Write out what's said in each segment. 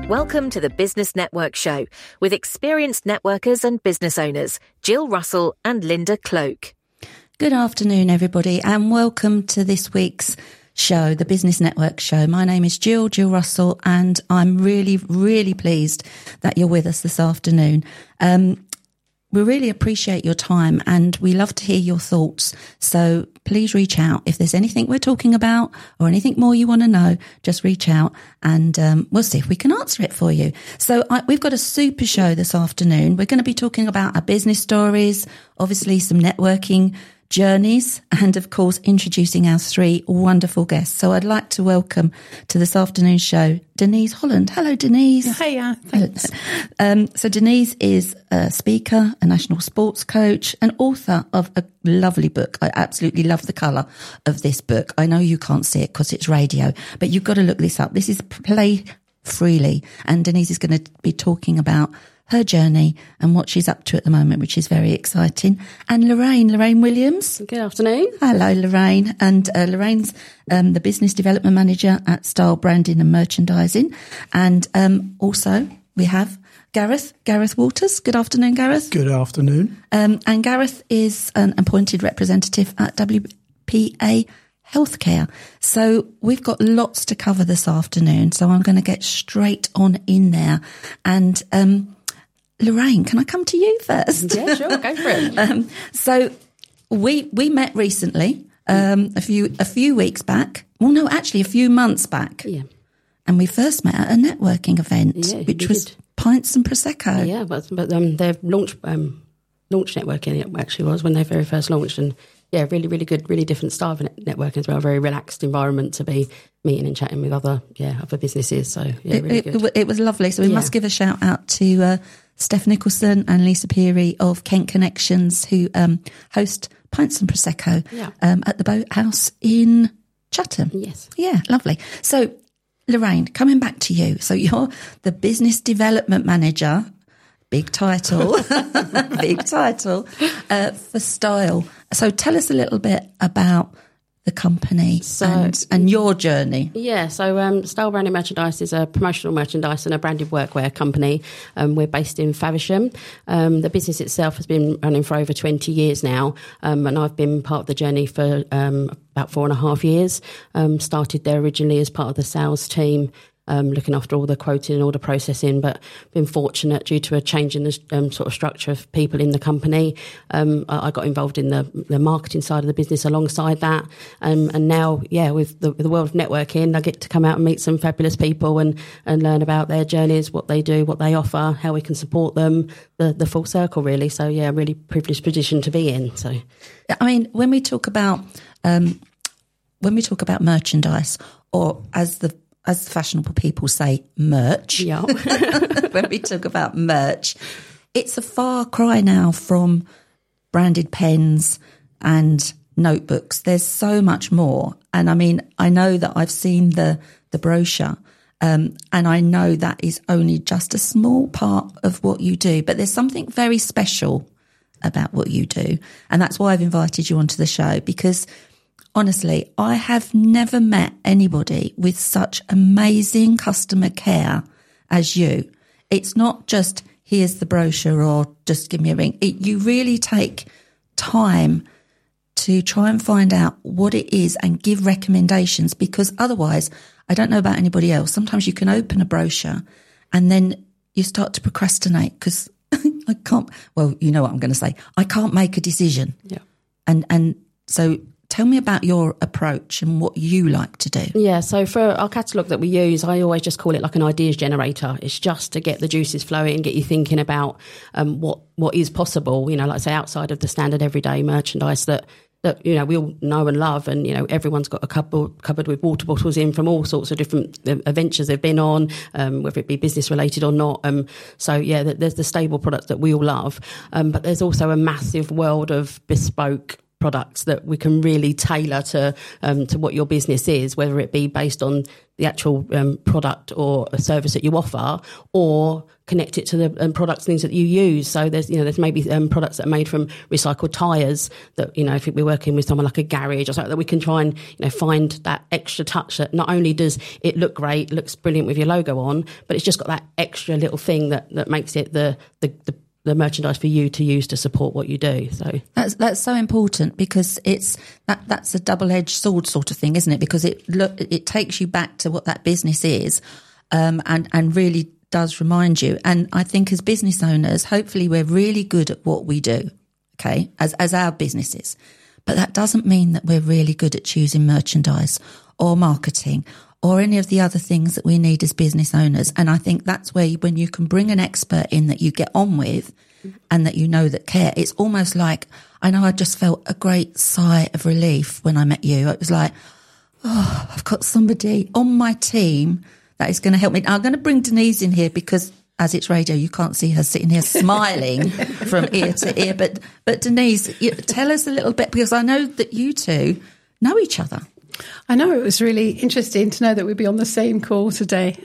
Welcome to the Business Network Show with experienced networkers and business owners, Jill Russell and Linda Cloak. Good afternoon, everybody, and welcome to this week's show, the Business Network Show. My name is Jill Russell, and I'm really, really pleased that you're with us this afternoon. We really appreciate your time and we love to hear your thoughts. So please reach out. If there's anything we're talking about or anything more you want to know, just reach out and we'll see if we can answer it for you. So we've got a super show this afternoon. We're going to be talking about our business stories, obviously some networking journeys, and of course introducing our three wonderful guests. So I'd like to welcome to this afternoon's show Denise Holland. Hello, Denise. Hiya, thanks. So Denise is a speaker, a national sports coach, and author of a lovely book. I absolutely love the colour of this book. I know you can't see it because it's radio, but you've got to look this up. This is Play Freely, and Denise is going to be talking about her journey and what she's up to at the moment, which is very exciting. And Lorraine Williams. Good afternoon. Hello, Lorraine. And Lorraine's the Business Development Manager at Style Branding and Merchandising. And also we have Gareth Waters. Good afternoon, Gareth. Good afternoon. And Gareth is an appointed representative at WPA Healthcare. So we've got lots to cover this afternoon. So I'm going to get straight on in there. And Lorraine, can I come to you first? Yeah, sure, go for it. So we met recently, a few weeks back. Well, no, actually a few months back. Yeah. And we first met at a networking event, which was Pints and Prosecco. Yeah, but their launch networking it actually was when they very first launched, and yeah, really, really good, really different style of networking as well. Very relaxed environment to be meeting and chatting with other businesses. So yeah, really good. It was lovely. So we must give a shout out to Steph Nicholson and Lisa Peary of Kent Connections, who host Pints and Prosecco at the Boathouse in Chatham. Yes. Yeah, lovely. So Lorraine, coming back to you. So you're the Business Development Manager, big title, for Style. So tell us a little bit about the company and your journey. Yeah, so Style Branding Merchandise is a promotional merchandise and a branded workwear company. We're based in Faversham. The business itself has been running for over 20 years now, and I've been part of the journey for about 4.5 years. Started there originally as part of the sales team, looking after all the quoting and order processing, but been fortunate due to a change in the sort of structure of people in the company. I got involved in the marketing side of the business alongside that. And now, with the world of networking, I get to come out and meet some fabulous people and learn about their journeys, what they do, what they offer, how we can support them, the full circle really. So yeah, really privileged position to be in. So, I mean, when we talk about merchandise, or as fashionable people say, merch. Yeah. When we talk about merch, it's a far cry now from branded pens and notebooks. There's so much more. And I mean, I know that I've seen the brochure, and I know that is only just a small part of what you do, but there's something very special about what you do. And that's why I've invited you onto the show, because honestly, I have never met anybody with such amazing customer care as you. It's not just, here's the brochure or just give me a ring. You really take time to try and find out what it is and give recommendations, because otherwise, I don't know about anybody else, sometimes you can open a brochure and then you start to procrastinate because I can't, well, you know what I'm going to say, I can't make a decision. Yeah. And so tell me about your approach and what you like to do. Yeah, so for our catalogue that we use, I always just call it like an ideas generator. It's just to get the juices flowing and get you thinking about what is possible, you know, like I say, outside of the standard everyday merchandise that you know, we all know and love, and, you know, everyone's got a cupboard with water bottles in from all sorts of different adventures they've been on, whether it be business related or not. So, yeah, there's the stable products that we all love. But there's also a massive world of bespoke products that we can really tailor to what your business is, whether it be based on the actual product or a service that you offer, or connect it to the products, things that you use. So there's maybe products that are made from recycled tyres that, if we're working with someone like a garage or something, that we can try and, find that extra touch that not only does it look great, looks brilliant with your logo on, but it's just got that extra little thing that makes it the merchandise for you to use to support what you do. So that's so important, because that's a double-edged sword sort of thing, isn't it? Because it takes you back to what that business is, and really does remind you. And I think as business owners, hopefully we're really good at what we do, okay, as our businesses. But that doesn't mean that we're really good at choosing merchandise or marketing or any of the other things that we need as business owners. And I think that's where when you can bring an expert in that you get on with and that that care, it's almost like, I know I just felt a great sigh of relief when I met you. It was like, oh, I've got somebody on my team that is going to help me. Now, I'm going to bring Denise in here because, as it's radio, you can't see her sitting here smiling from ear to ear. But Denise, tell us a little bit, because I know that you two know each other. I know, it was really interesting to know that we'd be on the same call today.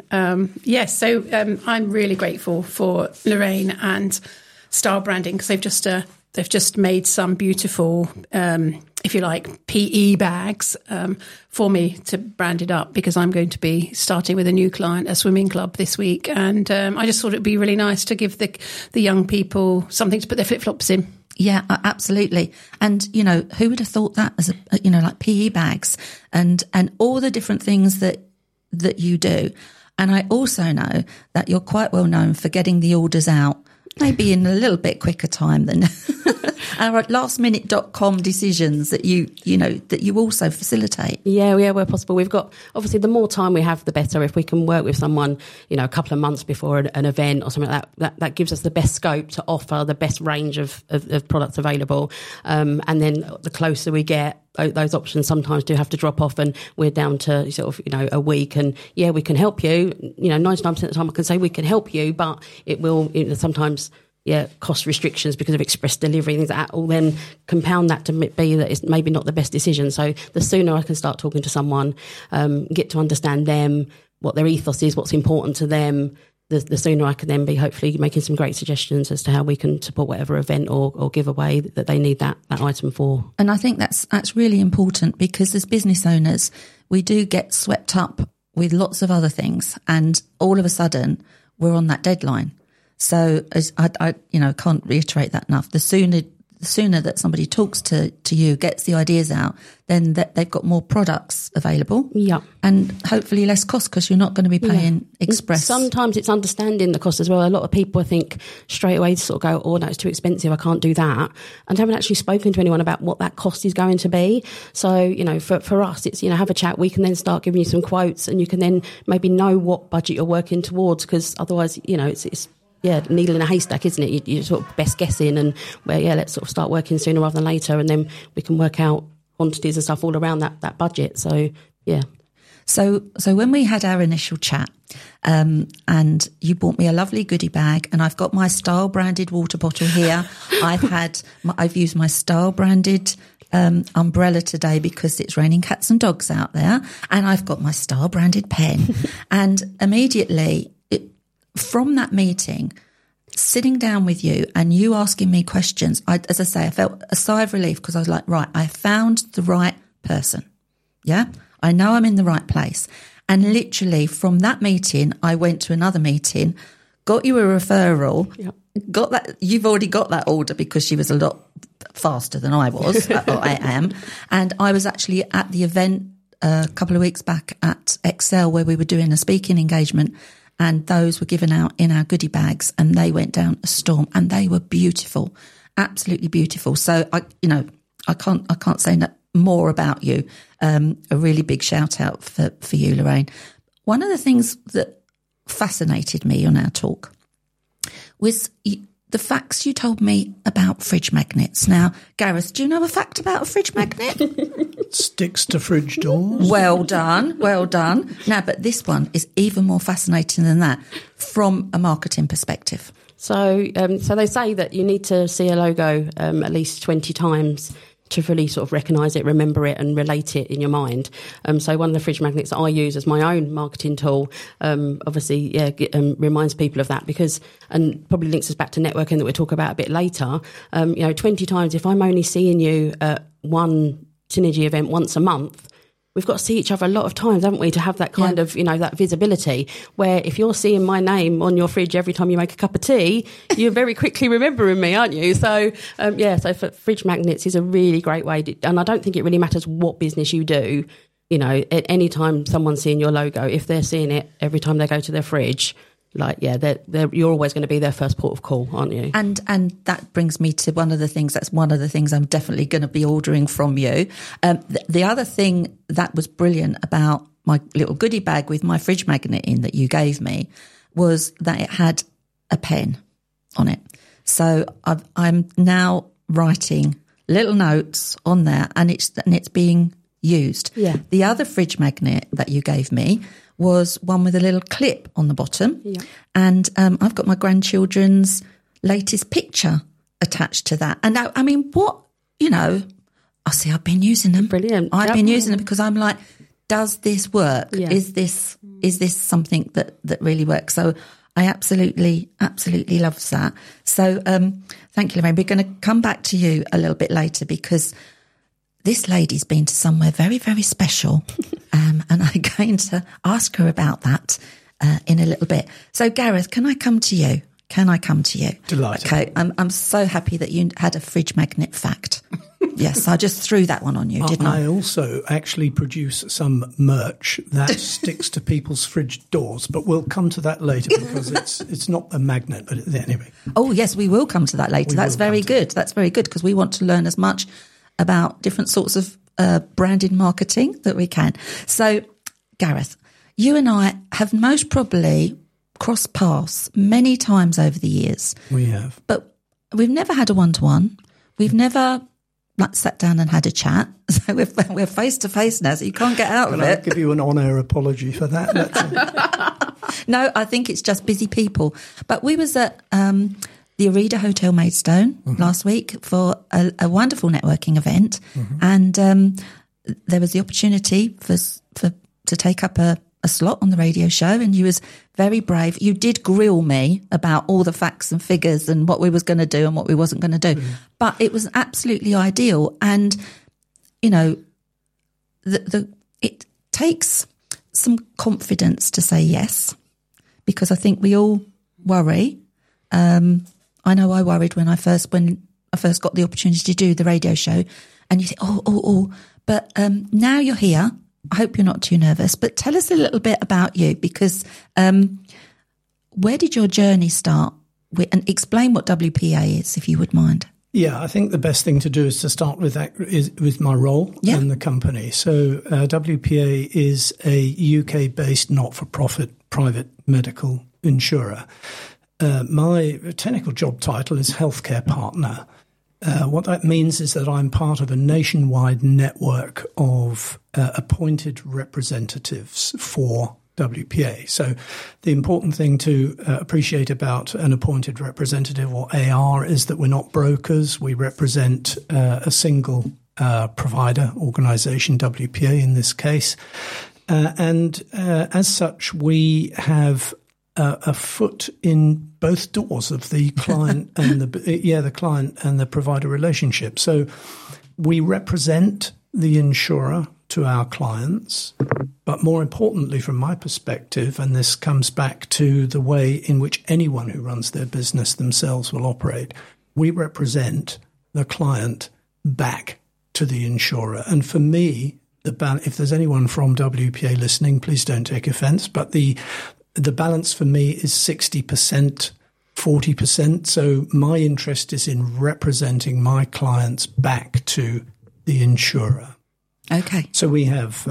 So I'm really grateful for Lorraine and Style Branding, because they've just made some beautiful, if you like, PE bags for me to brand it up, because I'm going to be starting with a new client, a swimming club, this week. And I just thought it'd be really nice to give the young people something to put their flip-flops in. Yeah, absolutely. And, who would have thought that as like PE bags and all the different things that you do. And I also know that you're quite well known for getting the orders out maybe in a little bit quicker time than our lastminute.com decisions that you also facilitate. Yeah, where possible. We've got, obviously, the more time we have, the better. If we can work with someone, a couple of months before an event or something like that gives us the best scope to offer the best range of products available. And then the closer we get, those options sometimes do have to drop off, and we're down to sort of, a week. And yeah, we can help you. 99% of the time I can say we can help you, but it will sometimes, cost restrictions because of express delivery, things like that, will then compound that to be that it's maybe not the best decision. So the sooner I can start talking to someone, get to understand them, what their ethos is, what's important to them, the sooner I can then be hopefully making some great suggestions as to how we can support whatever event or giveaway that they need that item for. And I think that's really important, because as business owners, we do get swept up with lots of other things, and all of a sudden we're on that deadline. So as I can't reiterate that enough. The sooner that somebody talks to you, gets the ideas out, then that they've got more products available. Yeah. And hopefully less cost, because you're not going to be paying express. Sometimes it's understanding the cost as well. A lot of people, I think, straight away sort of go, oh, no, it's too expensive, I can't do that. And haven't actually spoken to anyone about what that cost is going to be. So, for us, it's, have a chat. We can then start giving you some quotes, and you can then maybe know what budget you're working towards, because otherwise, it's needle in a haystack, isn't it? You're sort of best guessing, and let's sort of start working sooner rather than later, and then we can work out quantities and stuff all around that budget. So, yeah. So when we had our initial chat, and you bought me a lovely goodie bag, and I've got my Style branded water bottle here. I've used my Style branded umbrella today because it's raining cats and dogs out there, and I've got my Style branded pen. And immediately, from that meeting, sitting down with you and you asking me questions, I felt a sigh of relief, because I was like, right, I found the right person. Yeah, I know I'm in the right place. And literally from that meeting, I went to another meeting, got you a referral, got that. You've already got that order because she was a lot faster than I was, or I am. And I was actually at the event a couple of weeks back at Excel, where we were doing a speaking engagement, and those were given out in our goodie bags, and they went down a storm, and they were beautiful, absolutely beautiful. So I can't say more about you. A really big shout out for you, Lorraine. One of the things that fascinated me on our talk was the facts you told me about fridge magnets. Now, Gareth, do you know a fact about a fridge magnet? Sticks to fridge doors. Well done. Now, but this one is even more fascinating than that from a marketing perspective. So they say that you need to see a logo at least 20 times to fully sort of recognise it, remember it and relate it in your mind. So one of the fridge magnets that I use as my own marketing tool, obviously, reminds people of that and probably links us back to networking that we'll talk about a bit later. 20 times, if I'm only seeing you at one Synergy event once a month, we've got to see each other a lot of times, haven't we, to have that kind of, that visibility, where if you're seeing my name on your fridge every time you make a cup of tea, you're very quickly remembering me, aren't you? So, so for fridge magnets is a really great way. And I don't think it really matters what business you do. At any time someone's seeing your logo, if they're seeing it every time they go to their fridge, you're always going to be their first port of call, aren't you? And that brings me to one of the things I'm definitely going to be ordering from you. The other thing that was brilliant about my little goodie bag with my fridge magnet in that you gave me was that it had a pen on it. So I'm now writing little notes on there, and it's being used. Yeah. The other fridge magnet that you gave me was one with a little clip on the bottom. Yeah. And I've got my grandchildren's latest picture attached to that. And now, I mean, I've been using them. Brilliant. I've been using them because I'm like, does this work? Yeah. Is this something that really works? So I absolutely love that. So thank you, Lorraine. We're going to come back to you a little bit later because this lady's been to somewhere very, very special, and I'm going to ask her about that in a little bit. So, Gareth, can I come to you? Delighted. Okay, I'm so happy that you had a fridge magnet fact. Yes, I just threw that one on you, didn't I? I also actually produce some merch that sticks to people's fridge doors, but we'll come to that later because it's not a magnet, but anyway. Oh, yes, we will come to that later. That's very good. That's very good because we want to learn as much about different sorts of branded marketing that we can. So, Gareth, you and I have most probably crossed paths many times over the years. We have. But we've never had a one-to-one. We've never sat down and had a chat. So we're face-to-face now, so you can't get out of it. I'll give you an on-air apology for that. No, I think it's just busy people. But we was at the Arida Hotel Maidstone last week for a wonderful networking event, and there was the opportunity to take up a slot on the radio show, and you was very brave. You did grill me about all the facts and figures and what we was going to do and what we wasn't going to do, but it was absolutely ideal. And it takes some confidence to say yes, because I think we all worry. I know I worried when I first got the opportunity to do the radio show, and you think, but now you're here. I hope you're not too nervous, but tell us a little bit about you, because where did your journey start? And explain what WPA is, if you would mind. Yeah, I think the best thing to do is to start with with my role in the company. So WPA is a UK-based not-for-profit private medical insurer. My technical job title is healthcare partner. What that means is that I'm part of a nationwide network of appointed representatives for WPA. So the important thing to appreciate about an appointed representative, or AR, is that we're not brokers. We represent a single provider organisation, WPA in this case. And as such, we have a foot in both doors of the client and the client and the provider relationship. So we represent the insurer to our clients, but more importantly, from my perspective, and this comes back to the way in which anyone who runs their business themselves will operate, we represent the client back to the insurer. And for me, if there's anyone from WPA listening, please don't take offense, but the balance for me is 60%, 40%. So my interest is in representing my clients back to the insurer. Okay. So we have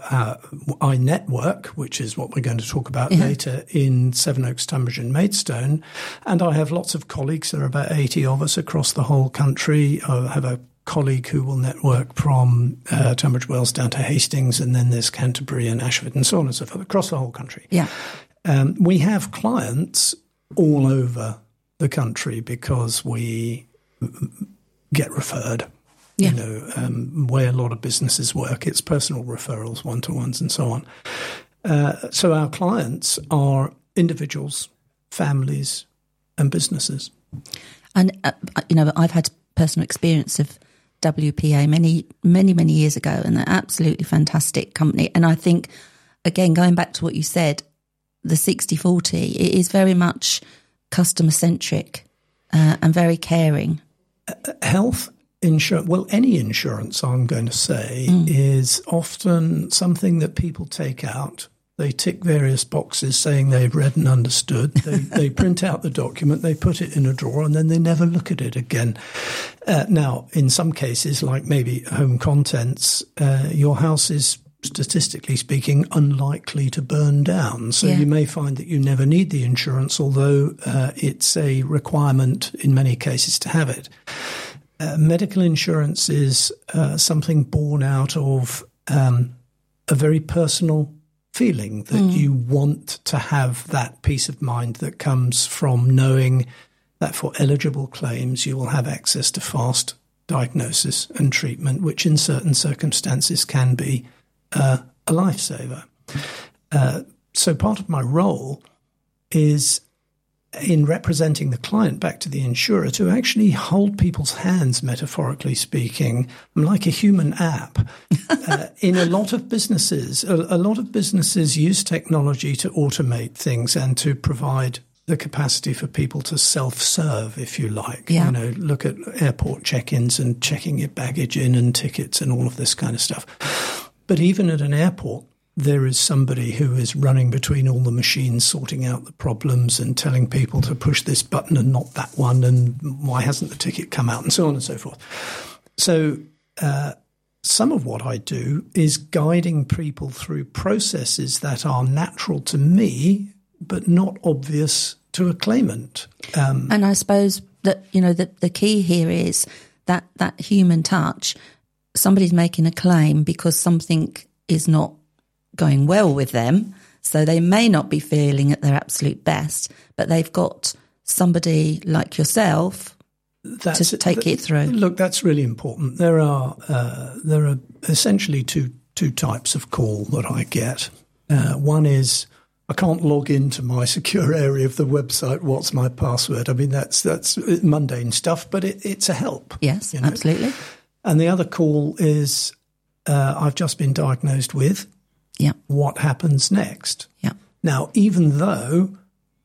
iNetwork, which is what we're going to talk about later, in Sevenoaks, Tunbridge and Maidstone. And I have lots of colleagues. There are about 80 of us across the whole country. I have a colleague who will network from Tunbridge Wells down to Hastings, and then there's Canterbury and Ashford and so on and so forth, across the whole country. Yeah. We have clients all over the country because we get referred. Yeah. Way a lot of businesses work. It's personal referrals, one-to-ones, and so on. So our clients are individuals, families, and businesses. And, I've had personal experience of WPA many years ago, and they're absolutely fantastic company. And I think, again, going back to what you said, the 60-40, it is very much customer-centric and very caring. Health insurance, well, any insurance, I'm going to say, is often something that people take out. They tick various boxes saying they've read and understood. They print out the document, they put it in a drawer, and then they never look at it again. Now, in some cases, like maybe home contents, your house is, statistically speaking, unlikely to burn down. So you may find that you never need the insurance, although it's a requirement in many cases to have it. Medical insurance is something born out of a very personal feeling that you want to have that peace of mind that comes from knowing that for eligible claims you will have access to fast diagnosis and treatment, which in certain circumstances can be a lifesaver. So part of my role is in representing the client back to the insurer to actually hold people's hands, metaphorically speaking. I'm like a human app. In a lot of businesses, a lot of businesses use technology to automate things and to provide the capacity for people to self-serve, if you like. Yeah. Look at airport check-ins and checking your baggage in and tickets and all of this kind of stuff. But even at an airport, there is somebody who is running between all the machines, sorting out the problems and telling people to push this button and not that one, and why hasn't the ticket come out, and so on and so forth. So some of what I do is guiding people through processes that are natural to me but not obvious to a claimant. And I suppose that, the key here is that human touch. Somebody's making a claim because something is not going well with them, so they may not be feeling at their absolute best, but they've got somebody like yourself to take it through. Look, that's really important. There are essentially two types of call that I get. One is, I can't log into my secure area of the website. What's my password? I mean, that's mundane stuff, but it's a help. Yes, absolutely. And the other call is, I've just been diagnosed with. Yeah. What happens next? Yeah. Now, even though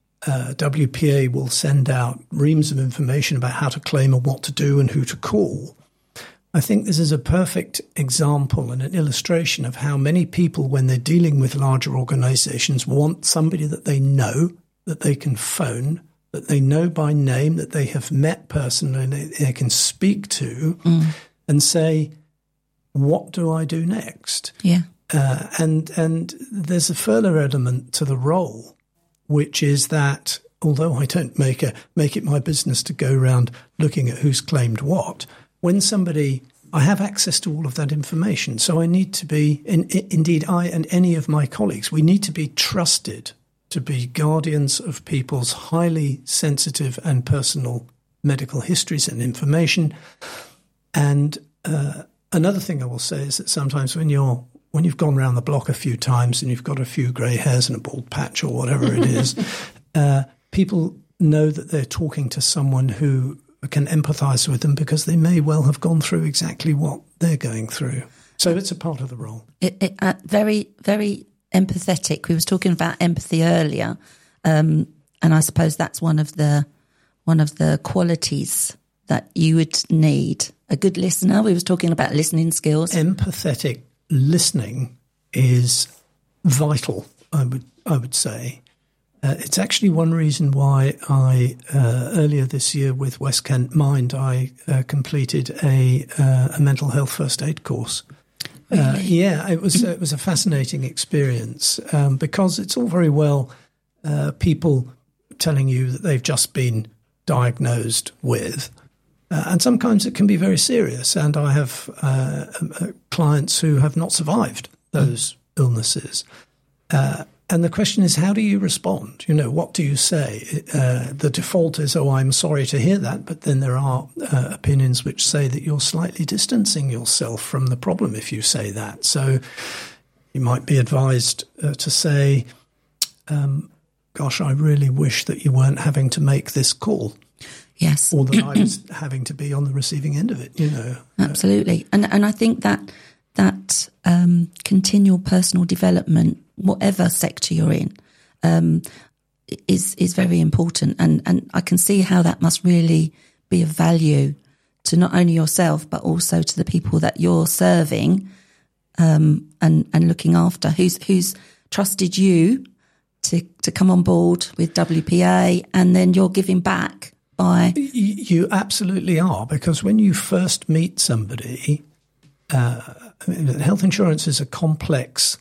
WPA will send out reams of information about how to claim and what to do and who to call, I think this is a perfect example and an illustration of how many people, when they're dealing with larger organizations, want somebody that they know, that they can phone, that they know by name, that they have met personally, and they can speak to and say, what do I do next? Yeah. And there's a further element to the role, which is that although I don't make it my business to go around looking at who's claimed what, when I have access to all of that information. So I need to be, indeed I and any of my colleagues, we need to be trusted to be guardians of people's highly sensitive and personal medical histories and information. And another thing I will say is that sometimes when you've gone around the block a few times and you've got a few grey hairs and a bald patch or whatever it is, people know that they're talking to someone who can empathise with them because they may well have gone through exactly what they're going through. So it's a part of the role. Very, very empathetic. We was talking about empathy earlier, and I suppose that's one of the qualities that you would need. A good listener. We was talking about listening skills. Empathetic listening is vital, I would say. It's actually one reason why I earlier this year with West Kent Mind I completed a mental health first aid course. Really? Yeah, it was a fascinating experience because it's all very well people telling you that they've just been diagnosed with. And sometimes it can be very serious. And I have And the question is, how do you respond? What do you say? The default is, oh, I'm sorry to hear that. But then there are opinions which say that you're slightly distancing yourself from the problem if you say that. So you might be advised to say, gosh, I really wish that you weren't having to make this call. Yes. Or that I was having to be on the receiving end of it, Absolutely. And I think that continual personal development, whatever sector you're in, is very important. And I can see how that must really be of value to not only yourself, but also to the people that you're serving and looking after, who's trusted you to come on board with WPA, and then you're giving back by... You absolutely are, because when you first meet somebody, health insurance is a complex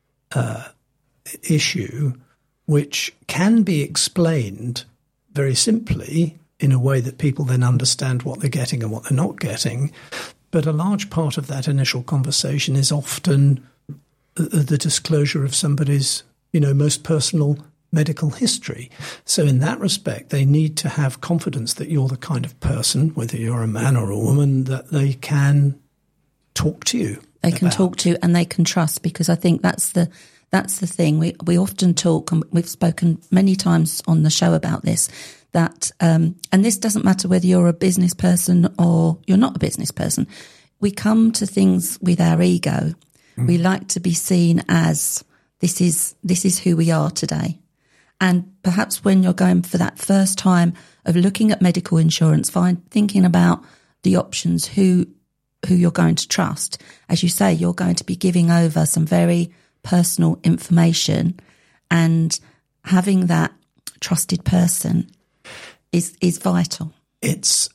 issue which can be explained very simply in a way that people then understand what they're getting and what they're not getting. But a large part of that initial conversation is often the disclosure of somebody's most personal medical history. So in that respect, they need to have confidence that you're the kind of person, whether you're a man or a woman, that they can talk to you. They can talk to you and they can trust, because I think that's the thing. We often talk, and we've spoken many times on the show about this, that, and this doesn't matter whether you're a business person or you're not a business person. We come to things with our ego. We like to be seen as, this is who we are today. And perhaps when you're going for that first time of looking at medical insurance, thinking about the options, who you're going to trust. As you say, you're going to be giving over some very personal information, and having that trusted person is vital. It's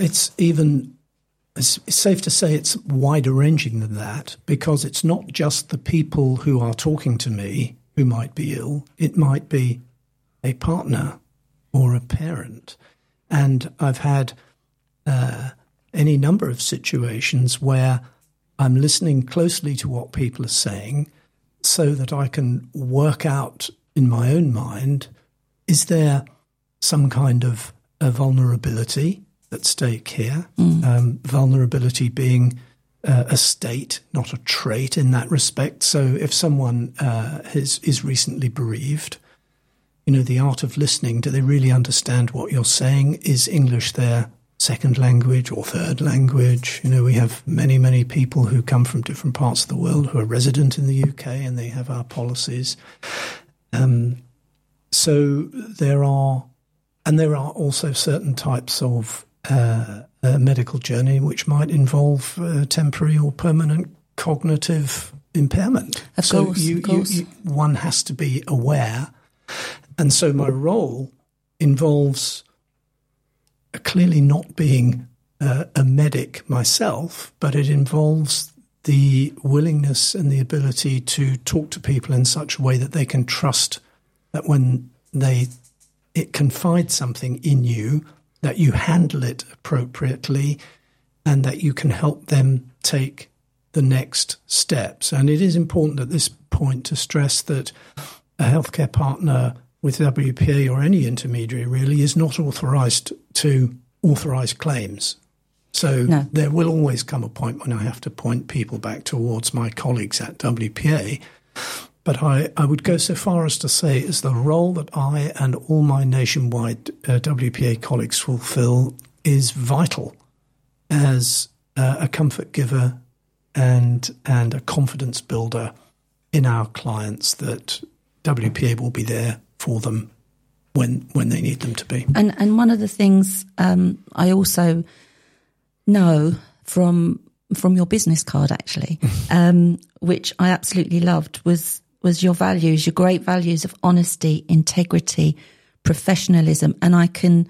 safe to say it's wider ranging than that, because it's not just the people who are talking to me who might be ill. It might be a partner or a parent. And I've had any number of situations where I'm listening closely to what people are saying so that I can work out in my own mind, is there some kind of a vulnerability at stake here? Vulnerability being a state, not a trait in that respect. So if someone is recently bereaved, the art of listening, do they really understand what you're saying? Is English their second language or third language? We have many, many people who come from different parts of the world who are resident in the UK, and they have our policies. So there are also certain types of medical journey which might involve temporary or permanent cognitive impairment. Of course. One has to be aware. And so my role involves clearly not being a medic myself, but it involves the willingness and the ability to talk to people in such a way that they can trust that when it confides something in you, that you handle it appropriately and that you can help them take the next steps. And it is important at this point to stress that a healthcare partner with WPA, or any intermediary really, is not authorised to authorise claims. So There will always come a point when I have to point people back towards my colleagues at WPA. But I would go so far as to say is the role that I and all my nationwide WPA colleagues fulfill is vital as a comfort giver and a confidence builder in our clients, that WPA will be there for them when they need them to be. And one of the things I also know from your business card, actually, which I absolutely loved, was your values, your great values of honesty, integrity, professionalism. And I can,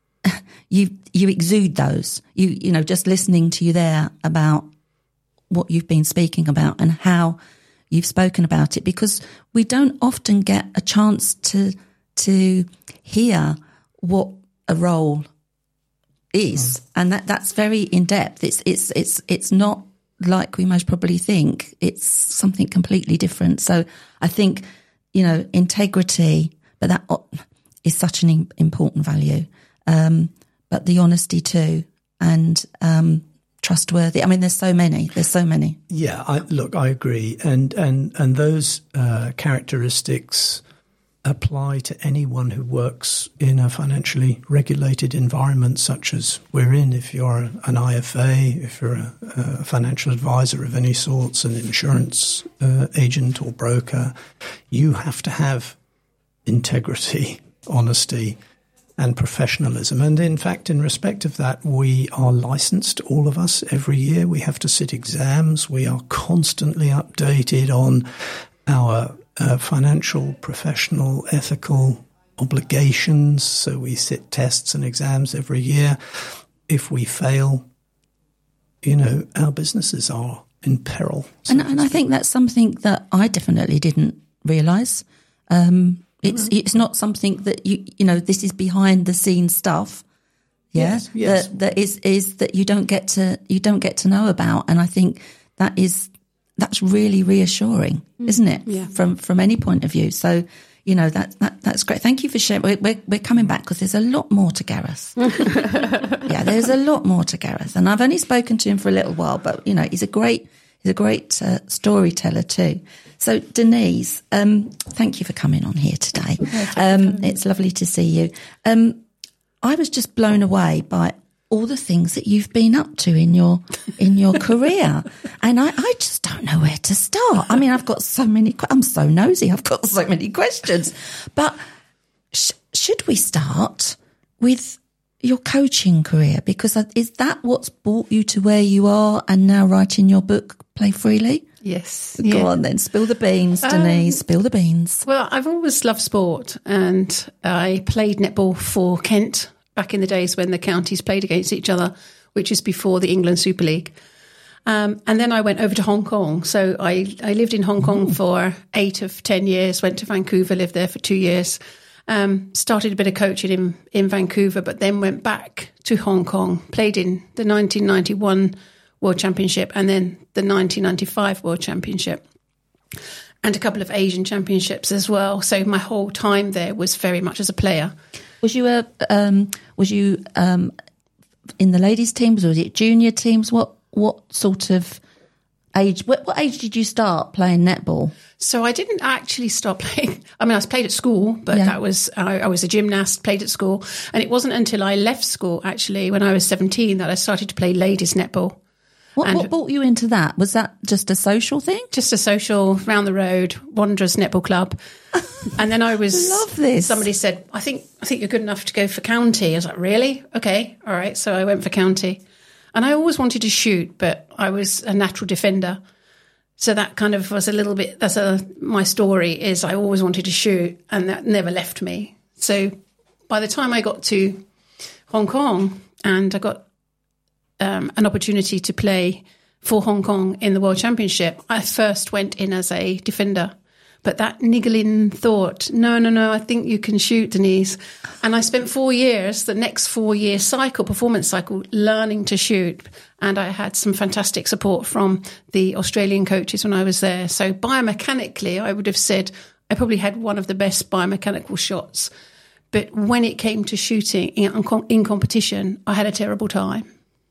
you exude those, just listening to you there about what you've been speaking about and how you've spoken about it, because we don't often get a chance to hear what a role is, and that's very in depth. It's not like we most probably think. It's something completely different. So I think integrity, but that is such an important value. But the honesty too, and trustworthy. I mean, there's so many. Yeah, I agree. And those characteristics apply to anyone who works in a financially regulated environment such as we're in. If you're an IFA, if you're a financial advisor of any sorts, an insurance agent or broker, you have to have integrity, honesty, and professionalism. And in fact, in respect of that, we are licensed, all of us, every year. We have to sit exams. We are constantly updated on our financial, professional, ethical obligations. So we sit tests and exams every year. If we fail, our businesses are in peril. And I think that's something that I definitely didn't realise. It's not something that this is behind the scenes stuff. Yeah, yes. That is that you don't get to know about, and I think that's really reassuring, isn't it? Yeah. From any point of view. So that's great. Thank you for sharing. We're coming back because there's a lot more to Gareth. Yeah, there's a lot more to Gareth, and I've only spoken to him for a little while, but he's a great storyteller too. So Denise, thank you for coming on here today. It's lovely to see you. I was just blown away by all the things that you've been up to in your career, and I just don't know where to start. I mean, I've got so many. I'm so nosy. I've got so many questions, but should we start with your coaching career? Because is that what's brought you to where you are and now writing your book, Play Freely? Yes. Go on then, spill the beans, Denise, spill the beans. Well, I've always loved sport, and I played netball for Kent back in the days when the counties played against each other, which is before the England Super League. And then I went over to Hong Kong. So I lived in Hong Kong for 8 of 10 years, went to Vancouver, lived there for 2 years. Started a bit of coaching in Vancouver, but then went back to Hong Kong, played in the 1991 World Championship and then the 1995 World Championship, and a couple of Asian championships as well. So my whole time there was very much as a player. Was you in the ladies' teams, or was it junior teams? What sort of age? What age did you start playing netball? So I didn't actually start playing. I mean, I played at school, but that was I was a gymnast, played at school, and it wasn't until I left school, actually, when I was 17, that I started to play ladies' netball. What brought you into that? Was that just a social thing? Just a social, round the road, Wanderers Netball Club. And then I was... Love this. Somebody said, I think you're good enough to go for county. I was like, really? Okay, all right. So I went for county. And I always wanted to shoot, but I was a natural defender. So that kind of was a little bit... my story is I always wanted to shoot, and that never left me. So by the time I got to Hong Kong and I got... an opportunity to play for Hong Kong in the World Championship, I first went in as a defender. But that niggling thought, no, I think you can shoot, Denise. And I spent 4 years, the next 4-year performance cycle, learning to shoot. And I had some fantastic support from the Australian coaches when I was there. So biomechanically, I would have said I probably had one of the best biomechanical shots. But when it came to shooting in competition, I had a terrible time.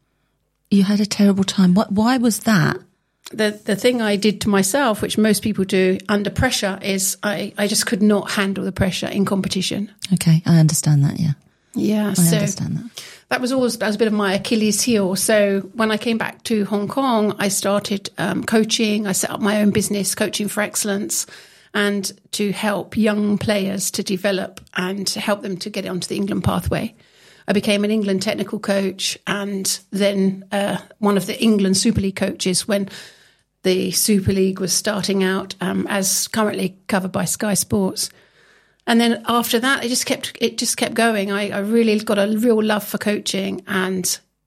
You had a terrible time. Why was that? The thing I did to myself, which most people do under pressure, is I just could not handle the pressure in competition. Okay, I understand that, yeah. Yeah, I understand that. That was a bit of my Achilles heel. So when I came back to Hong Kong, I started coaching. I set up my own business, Coaching for Excellence, and to help young players to develop and help them to get onto the England pathway. I became an England technical coach, and then one of the England Super League coaches when the Super League was starting out, as currently covered by Sky Sports. And then after that, it just kept going. I really got a real love for coaching, and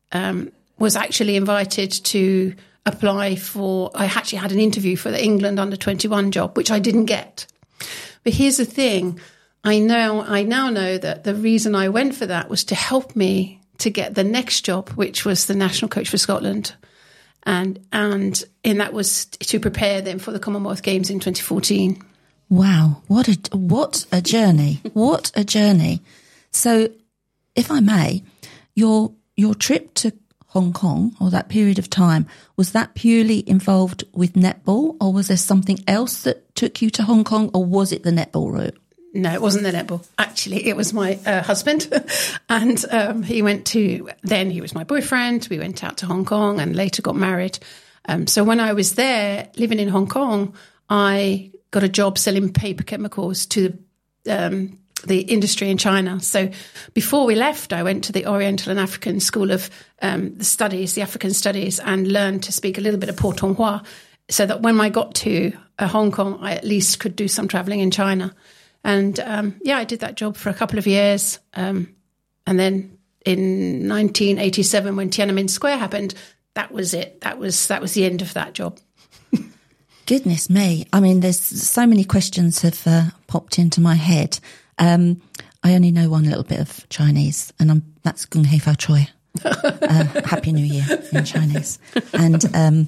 was actually invited to apply for. I actually had an interview for the England under-21 job, which I didn't get. But here's the thing. I now know that the reason I went for that was to help me to get the next job, which was the national coach for Scotland. And that was to prepare them for the Commonwealth Games in 2014. Wow, what a journey! What a journey! So, if I may, your trip to Hong Kong, or that period of time, was that purely involved with netball, or was there something else that took you to Hong Kong, or was it the netball route? No, it wasn't the netball. Actually, it was my husband, and he was my boyfriend. We went out to Hong Kong and later got married. So when I was there living in Hong Kong, I got a job selling paper chemicals to the industry in China. So before we left, I went to the Oriental and African School of the African Studies, and learned to speak a little bit of Putonghua, so that when I got to Hong Kong, I at least could do some traveling in China. And I did that job for a couple of years. And then in 1987, when Tiananmen Square happened, that was it. That was the end of that job. Goodness me. I mean, there's so many questions have popped into my head. I only know one little bit of Chinese, and that's Gung Hei Fao Choi. Happy New Year in Chinese. And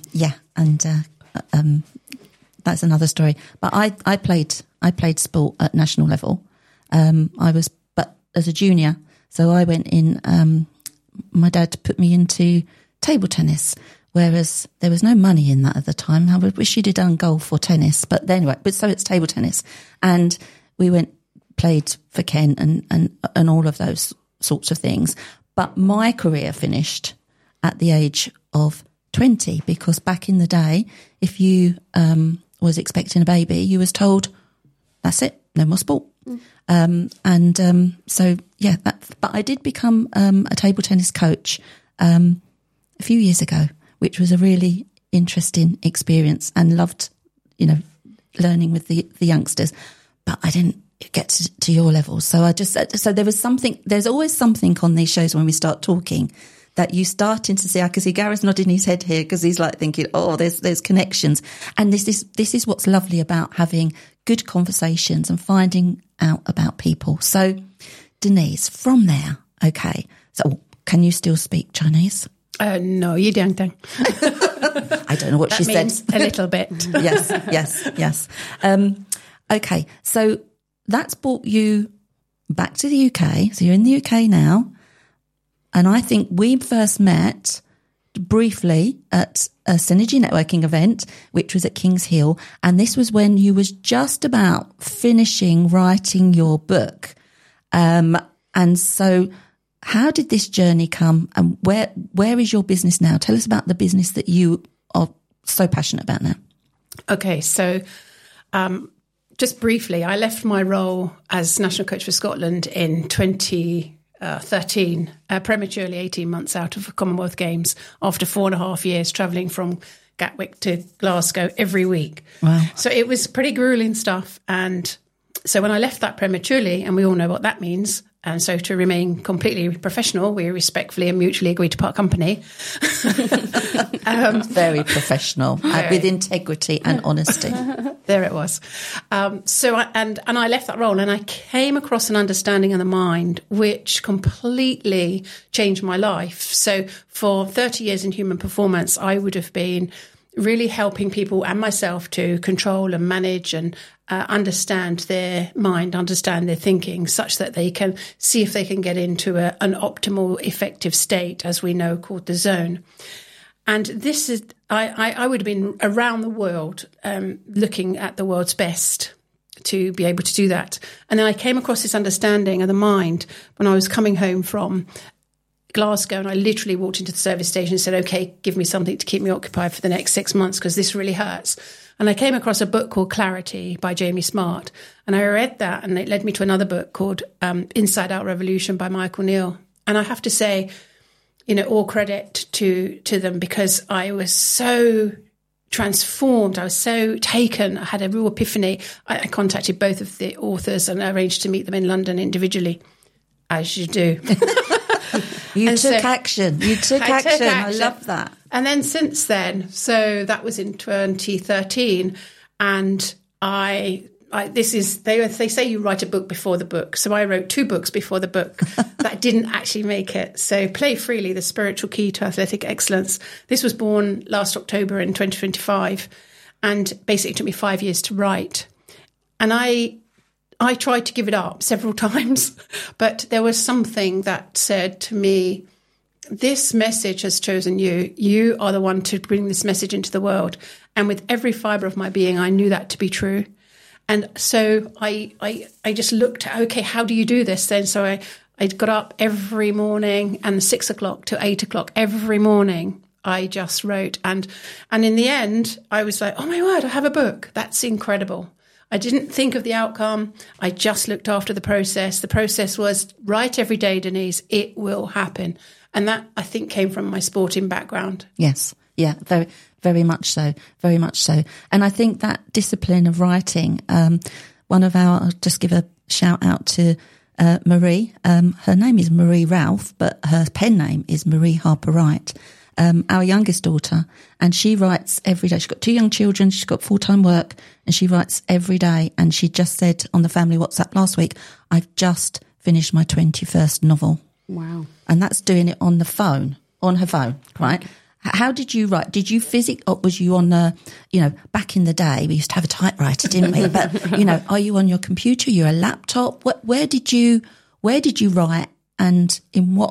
that's another story. But I played sport at national level. But as a junior, so I went in. My dad put me into table tennis, whereas there was no money in that at the time. I wish he'd have done golf or tennis, but anyway. But so it's table tennis, and we played for Kent and all of those sorts of things. But my career finished at the age of 20, because back in the day, if you was expecting a baby, you was told, that's it, no more sport. But I did become a table tennis coach a few years ago, which was a really interesting experience, and loved, learning with the youngsters. But I didn't get to your level. So there was something, there's always something on these shows when we start talking that you starting to see. I can see Gareth nodding his head here, because he's like thinking, there's connections. And this is what's lovely about having good conversations and finding out about people. So Denise, from there, okay, so can you still speak Chinese? No, you don't. I don't know what she said. A little bit. Yes. Okay, so that's brought you back to the UK. So you're in the UK now. And I think we first met briefly at a Synergy networking event, which was at Kings Hill. And this was when you was just about finishing writing your book. And so how did this journey come, and where is your business now? Tell us about the business that you are so passionate about now. Okay, so just briefly, I left my role as National Coach for Scotland in 2013, prematurely 18 months out of the Commonwealth Games, after 4.5 years travelling from Gatwick to Glasgow every week. Wow. So it was pretty grueling stuff. And so when I left that prematurely, and we all know what that means, and so to remain completely professional, we respectfully and mutually agreed to part company. Very professional, with integrity and honesty. There it was. So I left that role, and I came across an understanding of the mind which completely changed my life. So for 30 years in human performance, I would have been really helping people and myself to control and manage and understand their mind, understand their thinking, such that they can see if they can get into an optimal, effective state, as we know, called the zone. And this is, I would have been around the world looking at the world's best to be able to do that. And then I came across this understanding of the mind when I was coming home from Glasgow, and I literally walked into the service station and said, okay, give me something to keep me occupied for the next 6 months, because this really hurts. And I came across a book called Clarity by Jamie Smart, and I read that, and it led me to another book called Inside Out Revolution by Michael Neill. And I have to say, all credit to them, because I was so transformed. I was so taken. I had a real epiphany. I contacted both of the authors and arranged to meet them in London individually, as you do. You took action. I love that. And then since then, so that was in 2013, and they say you write a book before the book. So I wrote 2 books before the book that didn't actually make it. So Play Freely, The Spiritual Key to Athletic Excellence. This was born last October in 2025, and basically it took me 5 years to write. I tried to give it up several times, but there was something that said to me, this message has chosen you. You are the one to bring this message into the world. And with every fibre of my being, I knew that to be true. And so I just looked at, okay, how do you do this then? So I got up every morning, and 6 o'clock to 8 o'clock every morning, I just wrote. And in the end, I was like, oh my word, I have a book. That's incredible. I didn't think of the outcome. I just looked after the process. The process was write every day, Denise. It will happen. And that, I think, came from my sporting background. Yes. Yeah, very, very much so. Very much so. And I think that discipline of writing, I'll just give a shout out to Marie. Her name is Marie Ralph, but her pen name is Marie Harper Wright. Our youngest daughter, and she writes every day. She's got 2 young children, she's got full-time work, and she writes every day. And she just said on the family WhatsApp last week, I've just finished my 21st novel. Wow. And that's doing it on her phone, right? How did you write? Did you or was you on back in the day, we used to have a typewriter, didn't we? But, are you on your computer, your laptop? Where did you write, and in what,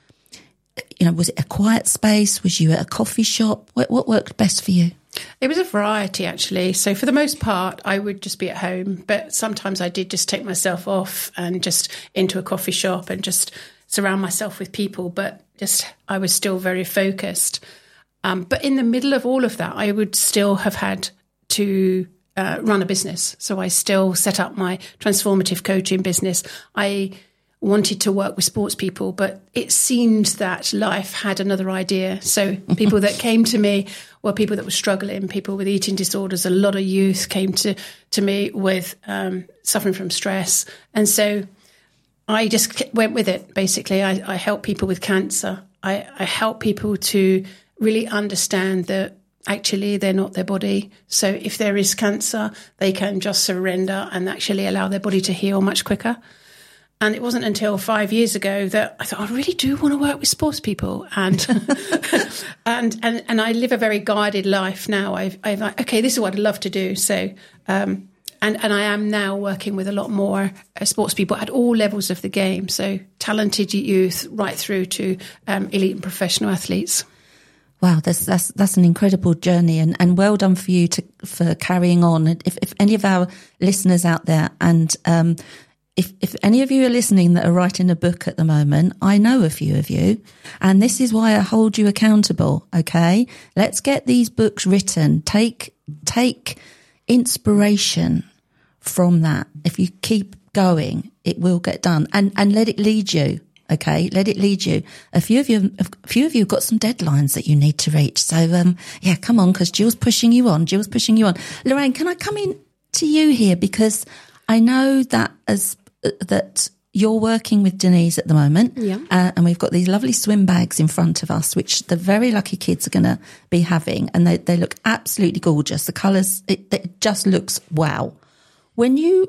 was it a quiet space? Was you at a coffee shop? What worked best for you? It was a variety, actually. So for the most part, I would just be at home. But sometimes I did just take myself off and just into a coffee shop and just surround myself with people. But I was still very focused. But in the middle of all of that, I would still have had to run a business. So I still set up my transformative coaching business. I wanted to work with sports people, but it seemed that life had another idea. So people that came to me were people that were struggling, people with eating disorders. A lot of youth came to me with suffering from stress. And so I just went with it, basically. I help people with cancer. I help people to really understand that actually they're not their body. So if there is cancer, they can just surrender and actually allow their body to heal much quicker. And it wasn't until 5 years ago that I thought, I really do want to work with sports people. And and I live a very guided life now. I'm like, okay, this is what I'd love to do. So, and I am now working with a lot more sports people at all levels of the game. So talented youth right through to elite and professional athletes. Wow, that's an incredible journey, and well done for you for carrying on. If any of our listeners out there, and if any of you are listening that are writing a book at the moment, I know a few of you, and this is why I hold you accountable. Okay, let's get these books written. Take inspiration from that. If you keep going, it will get done, and let it lead you. Okay, let it lead you. A few of you have got some deadlines that you need to reach. So, come on, because Jill's pushing you on. Lorraine, can I come in to you here? Because I know that that you're working with Denise at the moment. Yeah. And we've got these lovely swim bags in front of us, which the very lucky kids are going to be having. And they look absolutely gorgeous. The colours, it just looks wow. When you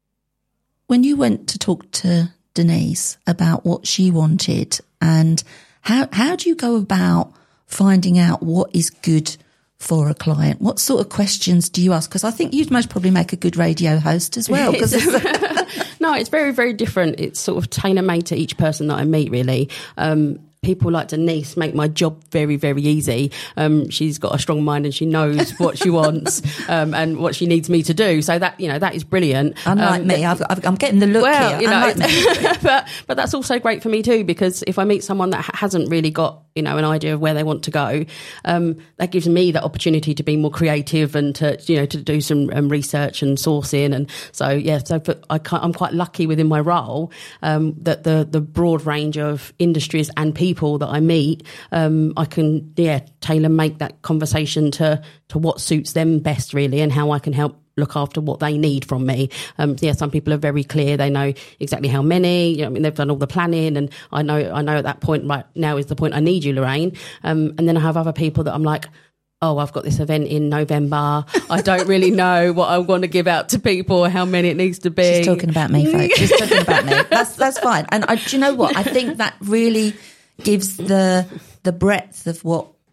went to talk to Denise about what she wanted, and how do you go about finding out what is good for a client? What sort of questions do you ask? Because I think you'd most probably make a good radio host as well. No, it's very, very different. It's sort of tailor-made to each person that I meet, really. People like Denise make my job very, very easy. She's got a strong mind and she knows what she wants and what she needs me to do. So that is brilliant. Unlike me, I'm getting the look here. But that's also great for me too, because if I meet someone that hasn't really got an idea of where they want to go, that gives me the opportunity to be more creative and to do some research and sourcing. And so I'm quite lucky within my role that the broad range of industries and people that I meet, I can tailor make that conversation to what suits them best, really, and how I can help look after what they need from me. Some people are very clear. They know exactly how many, they've done all the planning, and I know at that point, right now is the point I need you, Lorraine. And then I have other people that I'm like, oh, I've got this event in November. I don't really know what I want to give out to people, how many it needs to be. She's talking about me, folks. She's talking about me. That's fine. And do you know what? I think that really gives the breadth of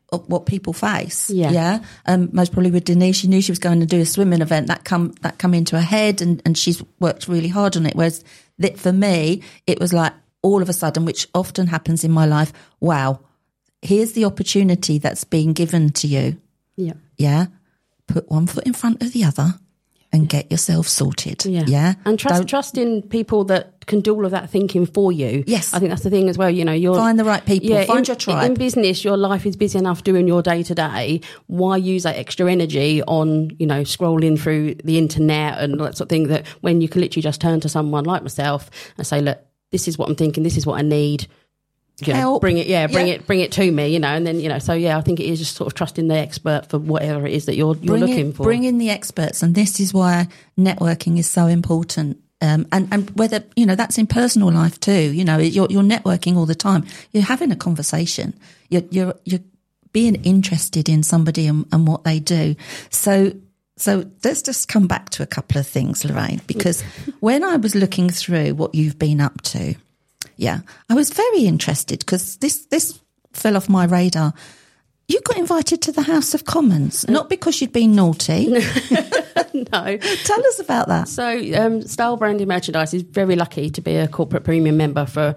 what people face. Yeah. Most probably with Denise, she knew she was going to do a swimming event that come into her head, and she's worked really hard on it. Whereas for me, it was like all of a sudden, which often happens in my life. Wow, here's the opportunity that's being given to you. Yeah. Yeah. Put one foot in front of the other and get yourself sorted. Yeah. And trust in people that can do all of that thinking for you. Yes. I think that's the thing as well. You're find the right people, find your tribe. In business, your life is busy enough doing your day to day. Why use that extra energy on, scrolling through the internet and that sort of thing, that when you can literally just turn to someone like myself and say, look, this is what I'm thinking, this is what I need. Help. Bring it to me, and then, so I think it is just sort of trusting the expert for whatever it is that you're looking for. Bring in the experts, and this is why networking is so important. And whether, that's in personal life too, you're networking all the time. You're having a conversation. You're being interested in somebody and what they do. So let's just come back to a couple of things, Lorraine, because when I was looking through what you've been up to, I was very interested because this fell off my radar. You got invited to the House of Commons, not because you'd been naughty. No. Tell us about that. So Style Branding Merchandise is very lucky to be a corporate premium member for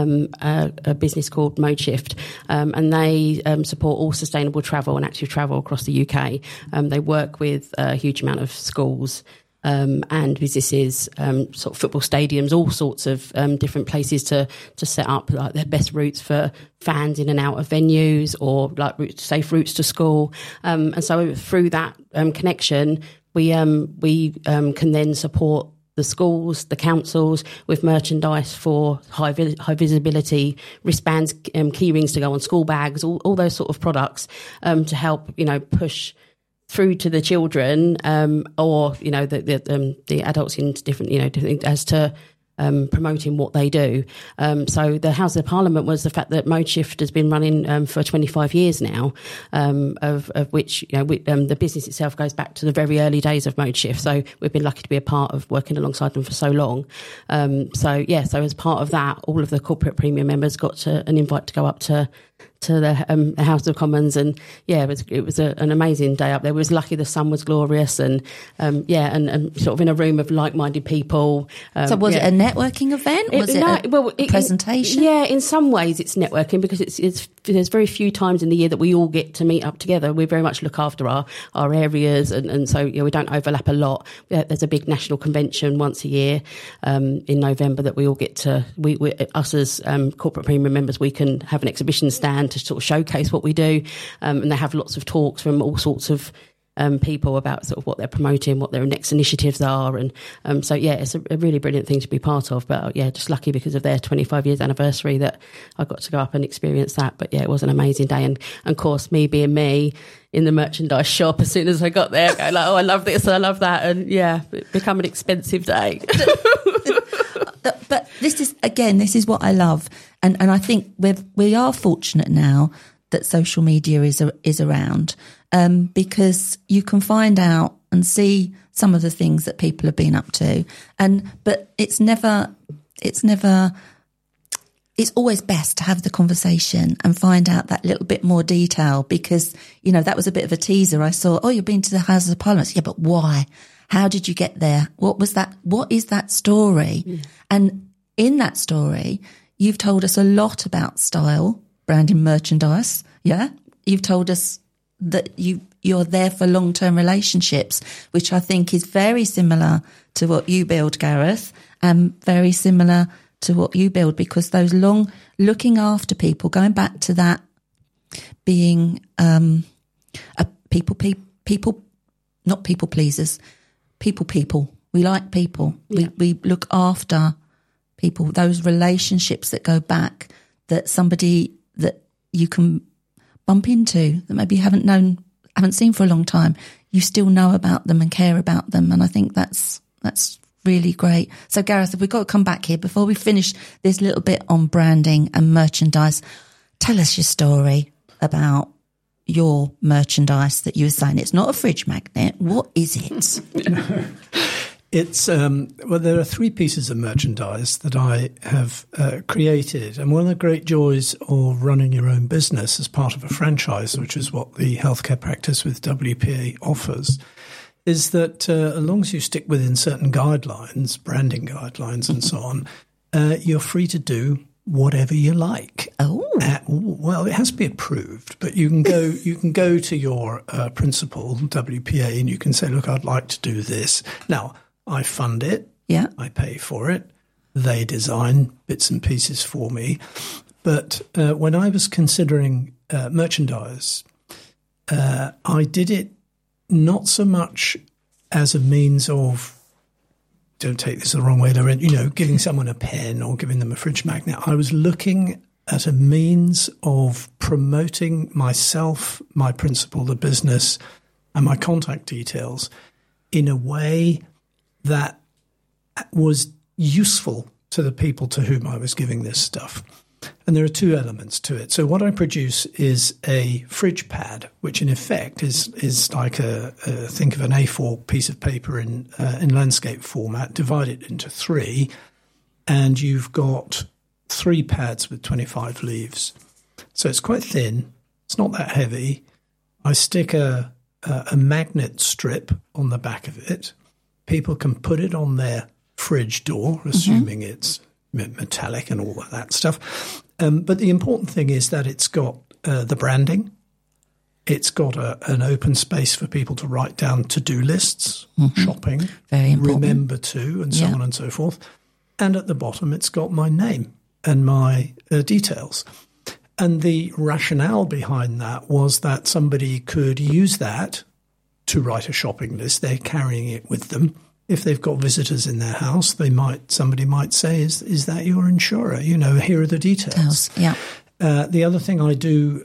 a business called ModeShift, and they support all sustainable travel and active travel across the UK. They work with a huge amount of schools, and businesses, sort of football stadiums, all sorts of different places to set up like their best routes for fans in and out of venues, or like safe routes to school. And so through that connection, we can then support the schools, the councils with merchandise for high visibility wristbands, key rings to go on school bags, all those sort of products to help push through to the children, or the adults in different as to promoting what they do. So the House of Parliament was the fact that ModeShift has been running for 25 years now, of which the business itself goes back to the very early days of ModeShift. So we've been lucky to be a part of working alongside them for so long. So as part of that, all of the corporate premium members got an invite to go up to the House of Commons, and it was an amazing day up there. We was lucky the sun was glorious, and sort of in a room of like-minded people. So was it a networking event? Was it a presentation? In some ways it's networking, because there's very few times in the year that we all get to meet up together. We very much look after our areas, and so we don't overlap a lot. There's a big national convention once a year in November that we all get to. Us as corporate premium members, we can have an exhibition stand to sort of showcase what we do, and they have lots of talks from all sorts of people about sort of what they're promoting, what their next initiatives are, and it's a really brilliant thing to be part of. But just lucky because of their 25 years anniversary that I got to go up and experience that. But it was an amazing day, and of course, me being me in the merchandise shop, as soon as I got there, going like, oh, I love this, I love that, and it became an expensive day. But this is what I love, and I think we are fortunate now that social media is around, because you can find out and see some of the things that people have been up to, but it's always best to have the conversation and find out that little bit more detail, because that was a bit of a teaser. I saw, oh, you've been to the House of Parliament, yeah, but why? How did you get there? What was that? What is that story? Yeah. And in that story, you've told us a lot about style, branding, merchandise. Yeah. You've told us that you're there for long-term relationships, which I think is very similar to what you build, Gareth, and very similar to what you build, because those long looking after people, going back to that being a people, not people pleasers, people. We like people. Yeah. We look after people. Those relationships that go back, that somebody that you can bump into that maybe you haven't seen for a long time, you still know about them and care about them. And I think that's really great. So Gareth, we've got to come back here before we finish this little bit on branding and merchandise. Tell us your story about your merchandise that you were saying. It's not a fridge magnet. What is it? It's well, there are 3 pieces of merchandise that I have created, and one of the great joys of running your own business as part of a franchise, which is what the healthcare practice with WPA offers, is that as long as you stick within certain guidelines, branding guidelines, and so on, you're free to do whatever you like. Well, it has to be approved, but you can go. You can go to your principal, WPA, and you can say, "Look, I'd like to do this." Now, I fund it. Yeah. I pay for it. They design bits and pieces for me. But when I was considering merchandise, I did it not so much as a means of, don't take this the wrong way, giving someone a pen or giving them a fridge magnet. I was looking at a means of promoting myself, my principal, the business, and my contact details in a way that was useful to the people to whom I was giving this stuff. And there are 2 elements to it. So what I produce is a fridge pad, which in effect is like think of an A4 piece of paper in landscape format, divide it into 3, and you've got 3 pads with 25 leaves. So it's quite thin. It's not that heavy. I stick a magnet strip on the back of it. People can put it on their fridge door, assuming it's metallic and all of that stuff. But the important thing is that it's got the branding. It's got an open space for people to write down to-do lists, shopping, very important, remember to, and so on and so forth. And at the bottom, it's got my name and my details. And the rationale behind that was that somebody could use that to write a shopping list. They're carrying it with them. If they've got visitors in their house, somebody might say, "Is that your insurer? Here are the details." Yeah. The other thing I do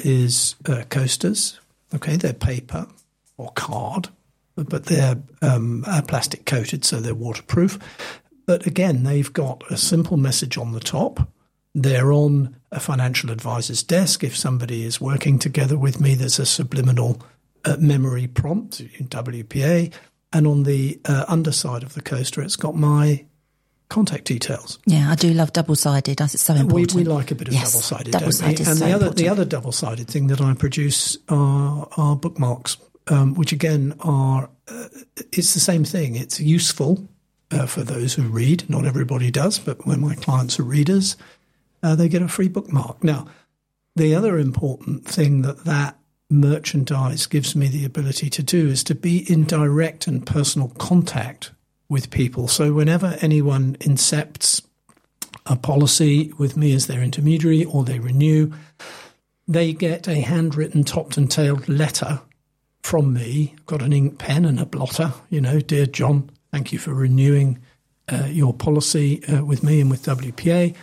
is coasters. Okay, they're paper or card, but they're plastic coated, so they're waterproof. But again, they've got a simple message on the top. They're on a financial advisor's desk. If somebody is working together with me, there's a subliminal memory prompt in WPA. And on the underside of the coaster, it's got my contact details. Yeah, I do love double-sided. It's so important. We like a bit of double-sided, don't we? And so the other double-sided thing that I produce are bookmarks, which again are it's the same thing. It's useful for those who read. Not everybody does, but when my clients are readers, they get a free bookmark. Now, the other important thing that merchandise gives me the ability to do is to be in direct and personal contact with people. So whenever anyone incepts a policy with me as their intermediary or they renew, they get a handwritten topped and tailed letter from me. I've got an ink pen and a blotter, "Dear John, thank you for renewing your policy with me and with WPA.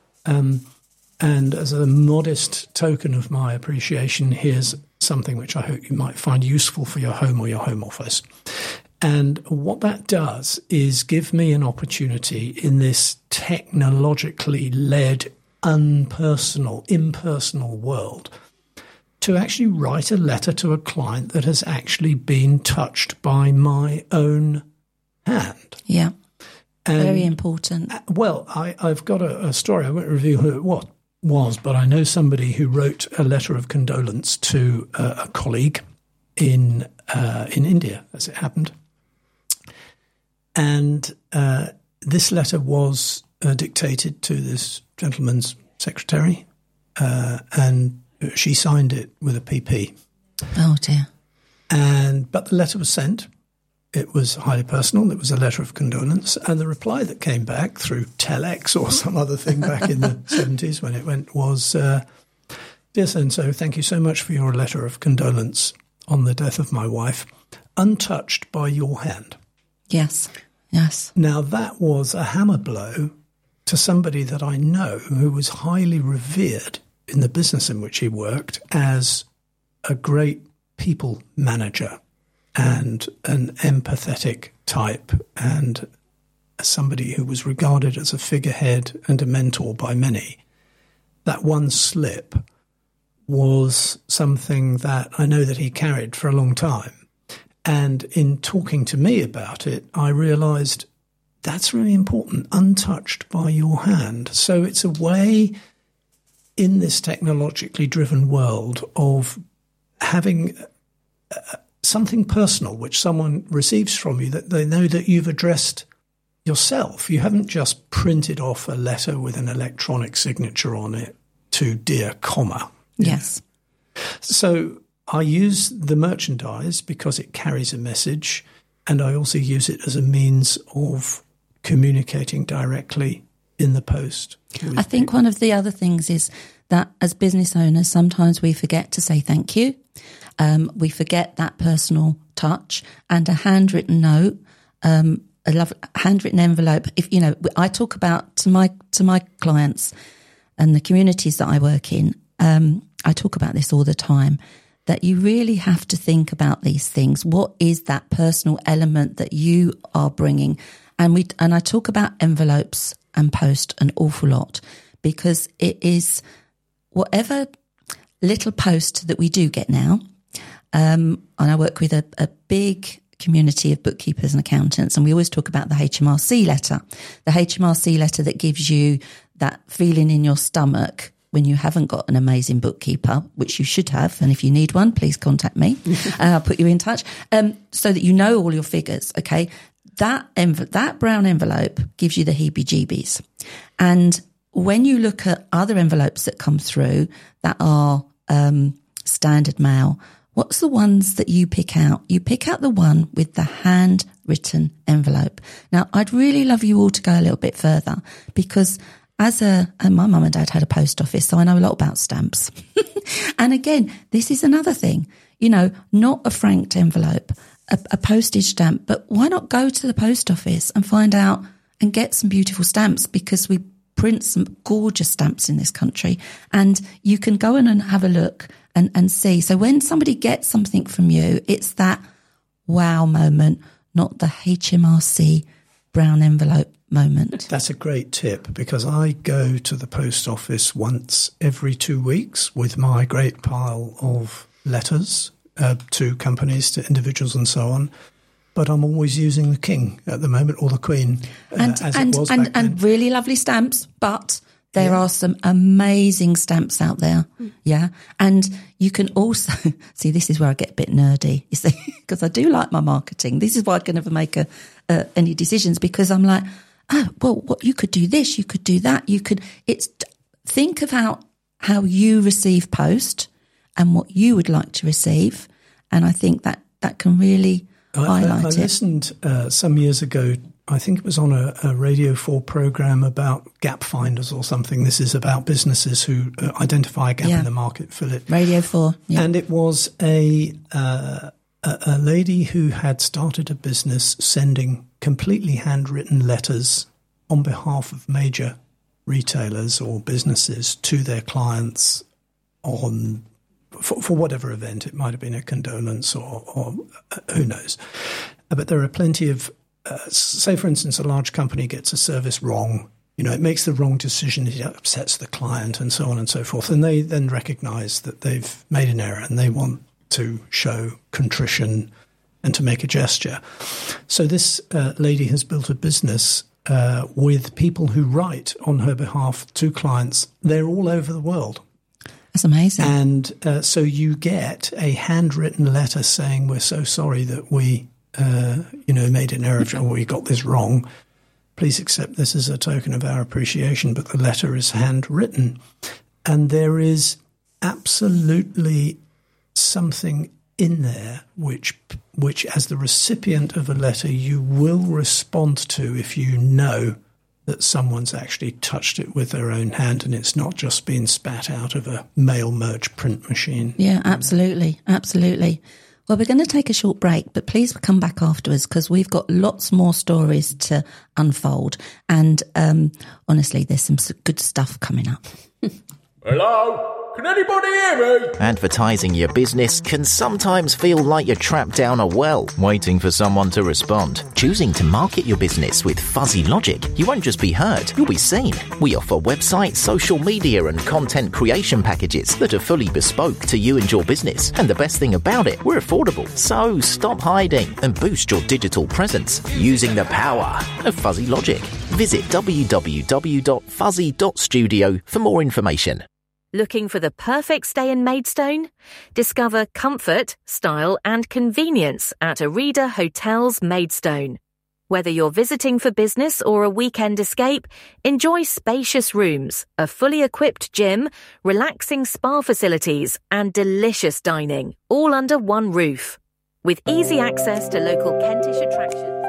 And as a modest token of my appreciation, here's something which I hope you might find useful for your home or your home office." And what that does is give me an opportunity in this technologically led, impersonal world to actually write a letter to a client that has actually been touched by my own hand. Yeah, and, very important. Well, I've got a story. I won't reveal who it was, but I know somebody who wrote a letter of condolence to a colleague in India, as it happened. And this letter was dictated to this gentleman's secretary, and she signed it with a PP. Oh, dear. But the letter was sent. It was highly personal. It was a letter of condolence. And the reply that came back through telex or some other thing back in the 70s when it went was, "Dear so-and-so, thank you so much for your letter of condolence on the death of my wife, untouched by your hand." Yes. Now, that was a hammer blow to somebody that I know who was highly revered in the business in which he worked as a great people manager and an empathetic type and somebody who was regarded as a figurehead and a mentor by many. That one slip was something that I know that he carried for a long time. And in talking to me about it, I realised that's really important, untouched by your hand. So it's a way in this technologically driven world of having something personal which someone receives from you that they know that you've addressed yourself. You haven't just printed off a letter with an electronic signature on it to Dear Comma. Yes. So I use the merchandise because it carries a message, and I also use it as a means of communicating directly in the post. I think one of the other things is that as business owners, sometimes we forget to say thank you. We forget that personal touch, and a handwritten note, handwritten envelope. If you know, I talk about to my clients and the communities that I work in. I talk about this all the time. That you really have to think about these things. What is that personal element that you are bringing? And I talk about envelopes and post an awful lot, because it is whatever little post that we do get now. And I work with a big community of bookkeepers and accountants, and we always talk about the HMRC letter. The HMRC letter that gives you that feeling in your stomach when you haven't got an amazing bookkeeper, which you should have. And if you need one, please contact me. I'll put you in touch, so that you know all your figures. Okay. That brown envelope gives you the heebie-jeebies. And when you look at other envelopes that come through that are standard mail, what's the ones that you pick out? You pick out the one with the handwritten envelope. Now, I'd really love you all to go a little bit further, because and my mum and dad had a post office, so I know a lot about stamps. And again, this is another thing, not a franked envelope, a postage stamp, but why not go to the post office and find out and get some beautiful stamps, because we print some gorgeous stamps in this country, and you can go in and have a look and see. So when somebody gets something from you, it's that wow moment, not the HMRC brown envelope moment. That's a great tip, because I go to the post office once every 2 weeks with my great pile of letters to companies, to individuals and so on. But I'm always using the King at the moment, or the Queen, as it was back then. And really lovely stamps, but there are some amazing stamps out there. Yeah. And you can also see, this is where I get a bit nerdy, you see, because I do like my marketing. This is why I can never make any decisions, because I'm like, oh, well, what you could do this, you could do that. Think of how you receive post and what you would like to receive. And I think that can really highlight it. I listened some years ago, I think it was on a Radio 4 program about gap finders or something. This is about businesses who identify a gap in the market, fill it. Radio 4. Yeah. And it was a lady who had started a business sending completely handwritten letters on behalf of major retailers or businesses to their clients for whatever event. It might have been a condolence or who knows. But there are plenty of, say, for instance, a large company gets a service wrong. It makes the wrong decision, it upsets the client and so on and so forth. And they then recognise that they've made an error and they want to show contrition and to make a gesture. So this lady has built a business with people who write on her behalf to clients. They're all over the world. That's amazing. And so you get a handwritten letter saying, we're so sorry that we, made an error, or we got this wrong. Please accept this as a token of our appreciation, but the letter is handwritten. And there is absolutely something in there which as the recipient of a letter you will respond to if you know that someone's actually touched it with their own hand and it's not just been spat out of a mail merge print machine. Yeah, absolutely. Absolutely. Well, we're going to take a short break, but please come back afterwards, because we've got lots more stories to unfold. And honestly, there's some good stuff coming up. Hello? Can anybody hear me? Advertising your business can sometimes feel like you're trapped down a well, waiting for someone to respond. Choosing to market your business with Fuzzy Logic, you won't just be heard, you'll be seen. We offer website, social media and content creation packages that are fully bespoke to you and your business. And the best thing about it, we're affordable. So stop hiding and boost your digital presence using the power of Fuzzy Logic. Visit www.fuzzy.studio for more information. Looking for the perfect stay in Maidstone? Discover comfort, style and convenience at Arida Hotels Maidstone. Whether you're visiting for business or a weekend escape, enjoy spacious rooms, a fully equipped gym, relaxing spa facilities and delicious dining, all under one roof. With easy access to local Kentish attractions.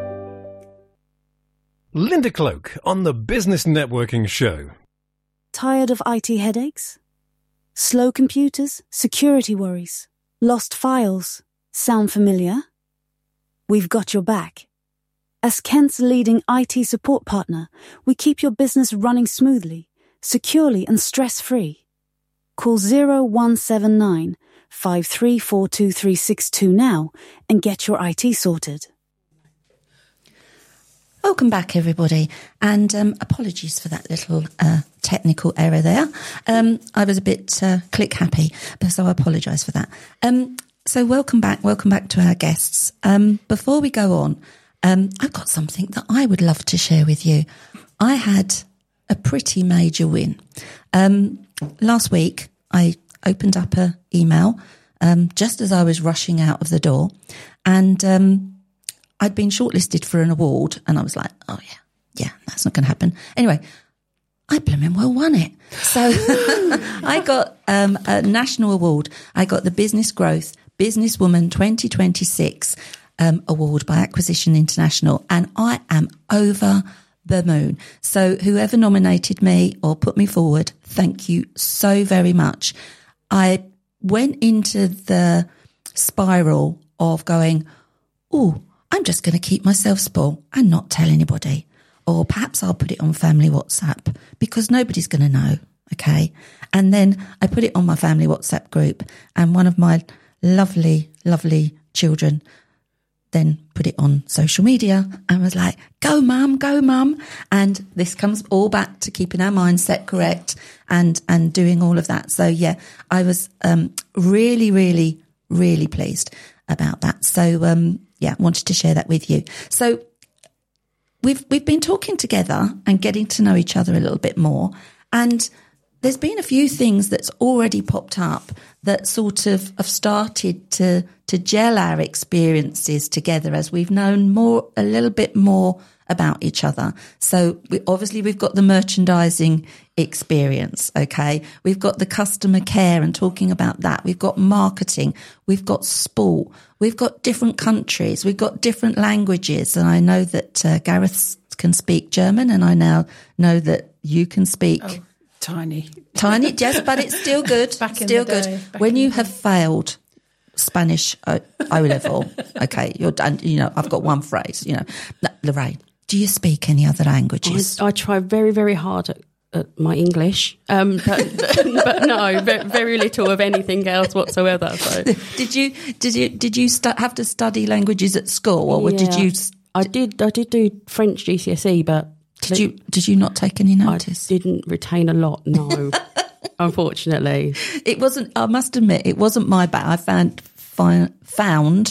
Linda Cloak on the Business Networking Show. Tired of IT headaches? Slow computers? Security worries? Lost files? Sound familiar? We've got your back. As Kent's leading IT support partner, we keep your business running smoothly, securely and stress-free. Call 0179 5342 now and get your IT sorted. Welcome back, everybody, and apologies for that little technical error there. I was a bit click happy, so I apologise for that. So welcome back to our guests. Before we go on, I've got something that I would love to share with you. I had a pretty major win. Last week, I opened up an email just as I was rushing out of the door, and I'd been shortlisted for an award, and I was like, oh yeah, that's not going to happen. Anyway, I blooming well won it. So I got a national award. I got the Business Growth Businesswoman 2026 award by Acquisition International, and I am over the moon. So whoever nominated me or put me forward, thank you so very much. I went into the spiral of going, oh, I'm just going to keep myself small and not tell anybody. Or perhaps I'll put it on family WhatsApp because nobody's going to know, okay? And then I put it on my family WhatsApp group, and one of my lovely, lovely children then put it on social media and was like, go mum. And this comes all back to keeping our mindset correct and doing all of that. So yeah, I was really, really, really pleased about that. So wanted to share that with you. So we've been talking together and getting to know each other a little bit more, and there's been a few things that's already popped up that sort of have started to gel our experiences together as we've known a little bit more about each other. So we've got the merchandising experience, okay? We've got the customer care and talking about that. We've got marketing. We've got sport. We've got different countries. We've got different languages. And I know that Gareth can speak German, and I now know that you can speak... Oh, tiny, yes, but it's still good. Still good. When you have failed Spanish O level, okay, you're done. You know, I've got one phrase, you know. Lorraine, do you speak any other languages? I try very, very hard at my English, but no, very little of anything else whatsoever. So, did you have to study languages at school, or did you? I did do French GCSE, but did you not take any notice? I didn't retain a lot. No, unfortunately, it wasn't. I must admit, it wasn't my bad. I found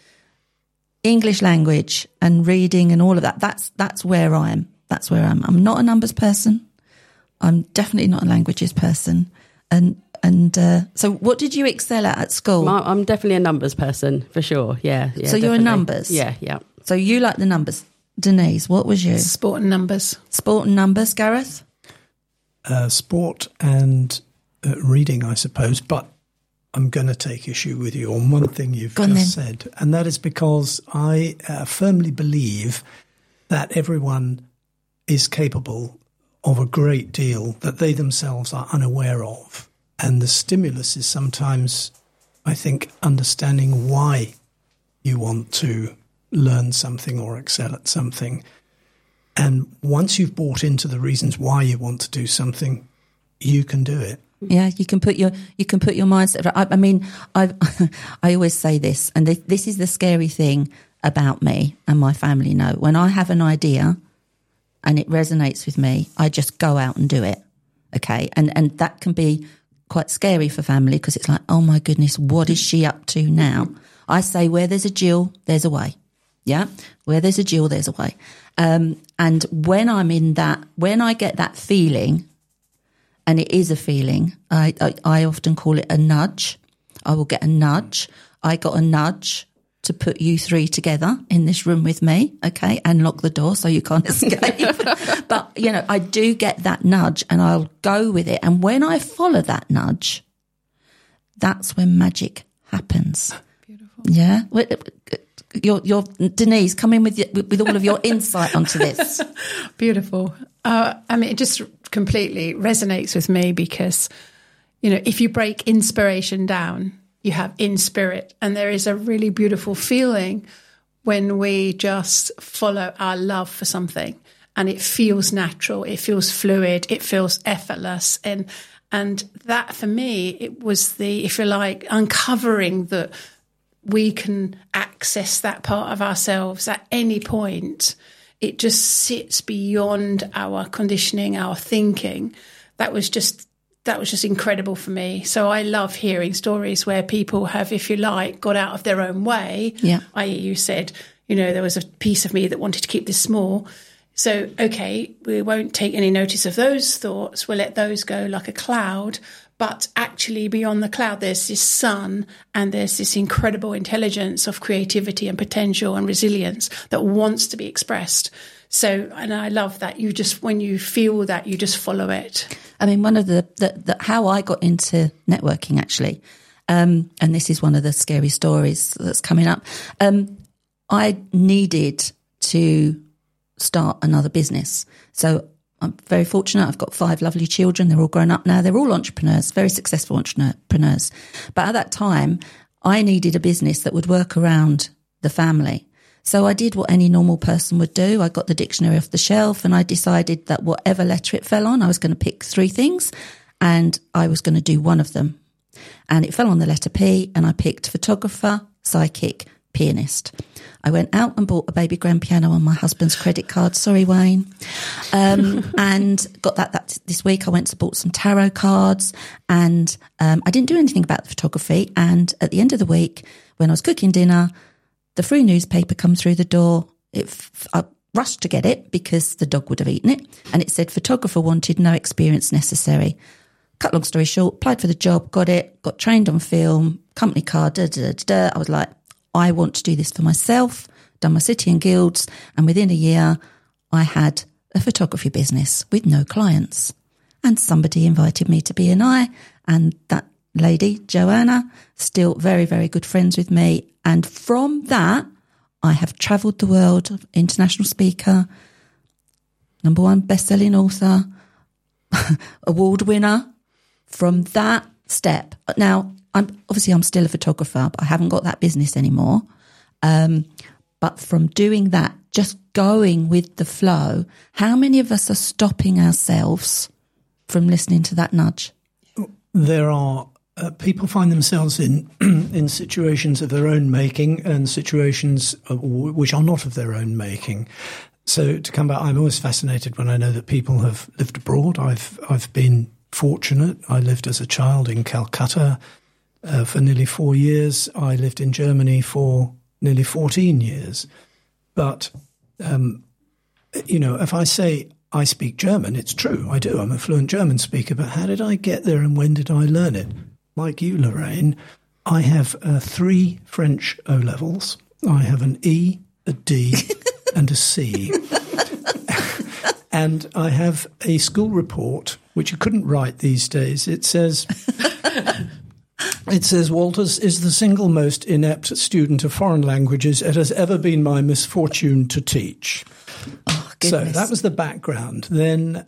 English language and reading and all of that. That's where I am. That's where I am. I'm not a numbers person. I'm definitely not a languages person. And so what did you excel at school? I'm definitely a numbers person for sure. Yeah. So you're a numbers? Yeah. So you like the numbers. Denise, what was you? Sport and numbers. Sport and numbers, Gareth? Sport and reading, I suppose. But I'm going to take issue with you on one thing you've just said. And that is because I firmly believe that everyone is capable of a great deal that they themselves are unaware of. And the stimulus is sometimes, I think, understanding why you want to learn something or excel at something. And once you've bought into the reasons why you want to do something, you can do it. Yeah, you can put your mindset. I mean, I always say this, and this is the scary thing about me and my family know. When I have an idea and it resonates with me, I just go out and do it. Okay, and that can be quite scary for family because it's like, oh my goodness, what is she up to now? I say, where there's a Jill, there's a way. Yeah, where there's a Jill, there's a way. And when I'm in that, when I get that feeling. And it is a feeling. I often call it a nudge. I will get a nudge. I got a nudge to put you three together in this room with me, okay, and lock the door so you can't escape. But, I do get that nudge and I'll go with it. And when I follow that nudge, that's when magic happens. Beautiful. Yeah? Your Denise, come in with all of your insight onto this. Beautiful. It just completely resonates with me because, if you break inspiration down, you have in spirit, and there is a really beautiful feeling when we just follow our love for something and it feels natural, it feels fluid, it feels effortless. And that for me, it was the, if you like, uncovering that we can access that part of ourselves at any point. It just sits beyond our conditioning, our thinking. That was just incredible for me. So I love hearing stories where people have, if you like, got out of their own way. Yeah. I.e. you said, there was a piece of me that wanted to keep this small. So, okay, we won't take any notice of those thoughts. We'll let those go like a cloud. But actually beyond the cloud, there's this sun and there's this incredible intelligence of creativity and potential and resilience that wants to be expressed. So, and I love that when you feel that, you just follow it. I mean, one of the how I got into networking actually, and this is one of the scary stories that's coming up. I needed to start another business. So I'm very fortunate. I've got 5 lovely children. They're all grown up now. They're all entrepreneurs, very successful entrepreneurs. But at that time, I needed a business that would work around the family. So I did what any normal person would do. I got the dictionary off the shelf and I decided that whatever letter it fell on, I was going to pick 3 things and I was going to do one of them. And it fell on the letter P and I picked photographer, psychic, pianist. I went out and bought a baby grand piano on my husband's credit card. Sorry, Wayne. And got that this week. I went and bought some tarot cards and I didn't do anything about the photography. And at the end of the week, when I was cooking dinner, the free newspaper come through the door. I rushed to get it because the dog would have eaten it. And it said photographer wanted, no experience necessary. Cut long story short, applied for the job, got it, got trained on film, company car, I was like, I want to do this for myself, done my City and Guilds, and within a year I had a photography business with no clients. And somebody invited me to B&I, and that lady, Joanna, still very, very good friends with me. And from that, I have travelled the world, international speaker, #1 best-selling author, award winner. From that step, now I'm still a photographer, but I haven't got that business anymore. But from doing that, just going with the flow, how many of us are stopping ourselves from listening to that nudge? There are people find themselves in situations of their own making and situations which are not of their own making. So to come back, I'm always fascinated when I know that people have lived abroad. I've been fortunate. I lived as a child in Calcutta for nearly 4 years. I lived in Germany for nearly 14 years. But, if I say I speak German, it's true. I do. I'm a fluent German speaker. But how did I get there and when did I learn it? Like you, Lorraine, I have 3 French O-levels. I have an E, a D and a C. And I have a school report, which you couldn't write these days. It says, Walters is the single most inept student of foreign languages it has ever been my misfortune to teach. Oh, goodness. So that was the background. Then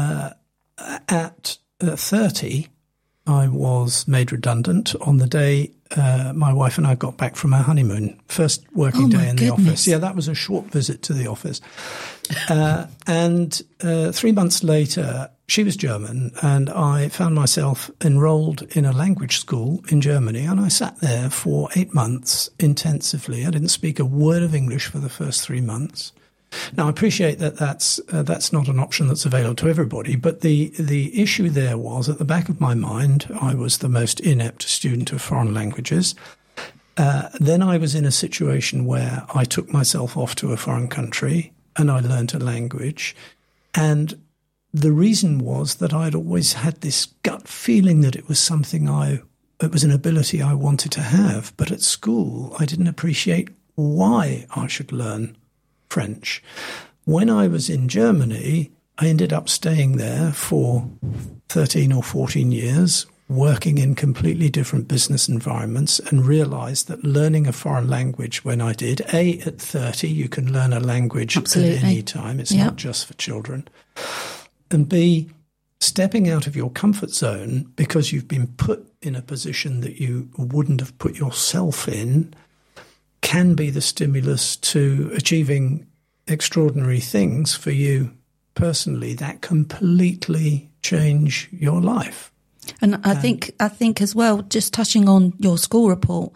at 30, I was made redundant on the day my wife and I got back from our honeymoon. First working day in the office. Yeah, that was a short visit to the office. And 3 months later, she was German, and I found myself enrolled in a language school in Germany, and I sat there for 8 months intensively. I didn't speak a word of English for the first 3 months. Now, I appreciate that that's not an option that's available to everybody, but the issue there was, at the back of my mind, I was the most inept student of foreign languages. Then I was in a situation where I took myself off to a foreign country and I learned a language. And the reason was that I'd always had this gut feeling that it was something it was an ability I wanted to have. But at school, I didn't appreciate why I should learn French. When I was in Germany, I ended up staying there for 13 or 14 years, working in completely different business environments, and realised that learning a foreign language when I did, A, at 30, you can learn a language at any time. It's not just for children. And B, stepping out of your comfort zone because you've been put in a position that you wouldn't have put yourself in can be the stimulus to achieving extraordinary things for you personally that completely change your life. And I think as well, just touching on your school report,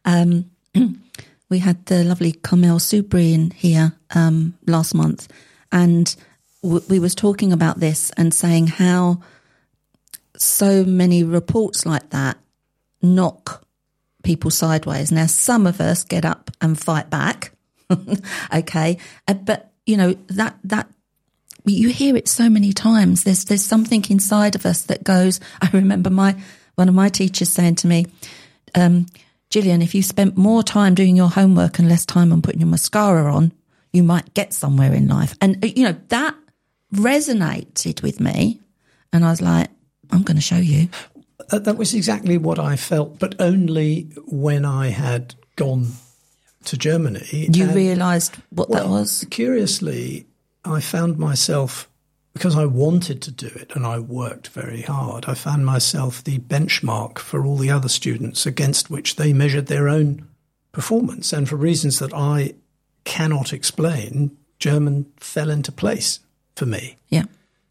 we had the lovely Kamel Subri in here last month, and we was talking about this and saying how so many reports like that knock people sideways. Now, some of us get up and fight back, okay, but you know that you hear it so many times. There's something inside of us that goes. I remember one of my teachers saying to me, Gillian, if you spent more time doing your homework and less time on putting your mascara on, you might get somewhere in life. And you know that resonated with me, and I was like, I'm going to show you. That was exactly what I felt, but only when I had gone to Germany. You realised what that was? Curiously, I found myself, because I wanted to do it and I worked very hard, I found myself the benchmark for all the other students against which they measured their own performance. And for reasons that I cannot explain, German fell into place for me. Yeah.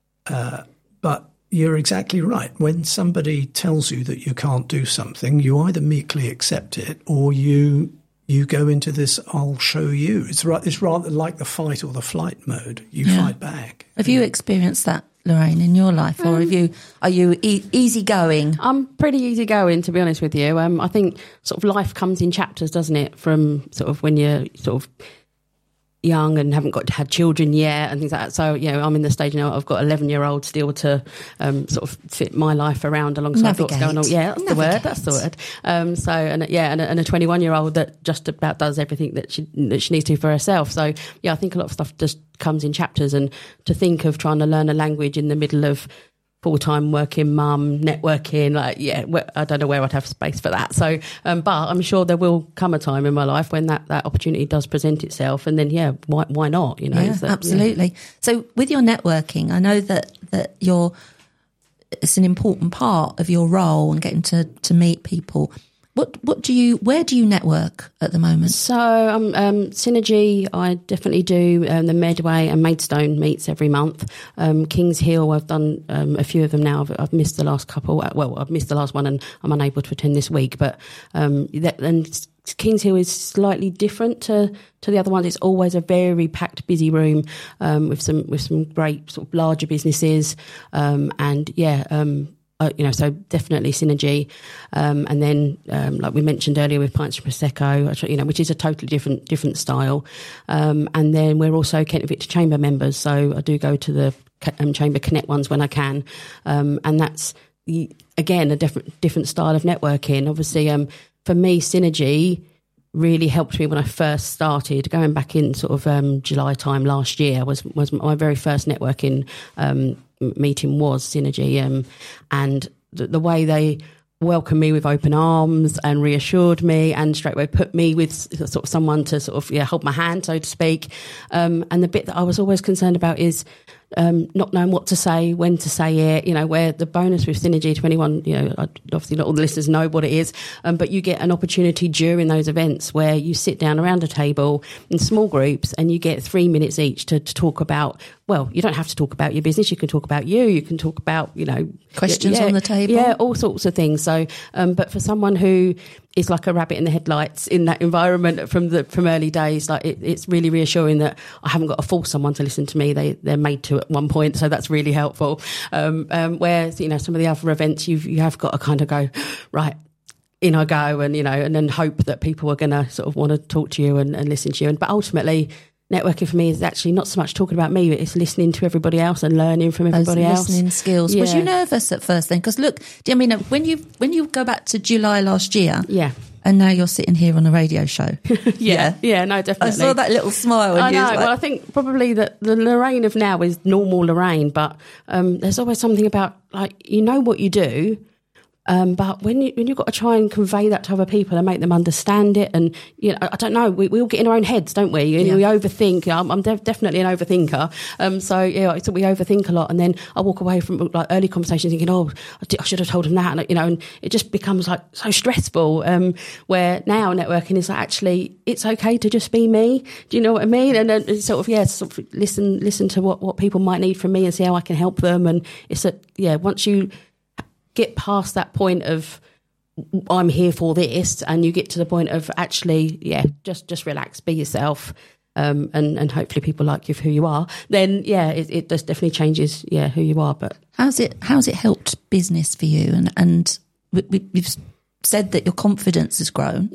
But you're exactly right. When somebody tells you that you can't do something, you either meekly accept it or you go into this, I'll show you. It's rather like the fight or the flight mode. You fight back. Have you experienced that, Lorraine, in your life? Or are you easygoing? I'm pretty easygoing, to be honest with you. I think sort of life comes in chapters, doesn't it? From sort of when you're sort of young and haven't had children yet and things like that. So, you know, I'm in the stage now, I've got 11-year-old still to sort of fit my life around alongside what's going on. Yeah, that's the word. And a 21-year-old that just about does everything that she needs to for herself. So, yeah, I think a lot of stuff just comes in chapters, and to think of trying to learn a language in the middle of full-time working mum, networking, I don't know where I'd have space for that. So, but I'm sure there will come a time in my life when that opportunity does present itself, and then, why not? You know, absolutely. Yeah. So, with your networking, I know that it's an important part of your role and getting to meet people. Where do you network at the moment? So Synergy, I definitely do the Medway and Maidstone meets every month. Kings Hill, I've done a few of them now. I've missed the last couple. Well, I've missed the last one and I'm unable to attend this week. But and Kings Hill is slightly different to the other ones. It's always a very packed, busy room with some great sort of larger businesses so definitely Synergy. And then, like we mentioned earlier with Pints and Prosecco, which is a totally different style. And then we're also Kent and Victor Chamber members. So I do go to the Chamber Connect ones when I can. And that's, again, a different style of networking. Obviously, for me, Synergy really helped me when I first started. Going back in sort of July time last year was my very first networking meeting was Synergy, and the way they welcomed me with open arms and reassured me and straight away put me with sort of someone to sort of hold my hand, so to speak. And the bit that I was always concerned about is not knowing what to say, when to say it, where the bonus with Synergy, to anyone, obviously not all the listeners know what it is, but you get an opportunity during those events where you sit down around a table in small groups and you get 3 minutes each to talk about, well, you don't have to talk about your business, you can talk about you can talk about, questions on the table. Yeah, all sorts of things. So, but for someone who is like a rabbit in the headlights in that environment from early days, like it's really reassuring that I haven't got to force someone to listen to me. They're made to at one point, so that's really helpful. Whereas some of the other events you have got to kind of go, right, in I go, and and then hope that people are going to sort of want to talk to you and listen to you. But ultimately, networking for me is actually not so much talking about me, but it's listening to everybody else and learning from everybody else. Listening skills. Yeah. Was you nervous at first then? Because look, when you go back to July last year, yeah, and now you're sitting here on a radio show. yeah, no, definitely. I saw that little smile. I know. Well, I think probably that the Lorraine of now is normal Lorraine, but there's always something about what you do. But when you've got to try and convey that to other people and make them understand it, and I don't know, we all get in our own heads, don't we? We overthink. I'm definitely an overthinker. So we overthink a lot, and then I walk away from like early conversations thinking, oh, I should have told him that, and it just becomes like so stressful. Where now networking is like, actually, it's okay to just be me. Do you know what I mean? And then listen to what people might need from me and see how I can help them. And it's once you get past that point of I'm here for this, and you get to the point of actually, just relax, be yourself, and hopefully people like you for who you are. Then it just definitely changes who you are. But how's it helped business for you? And we've said that your confidence has grown.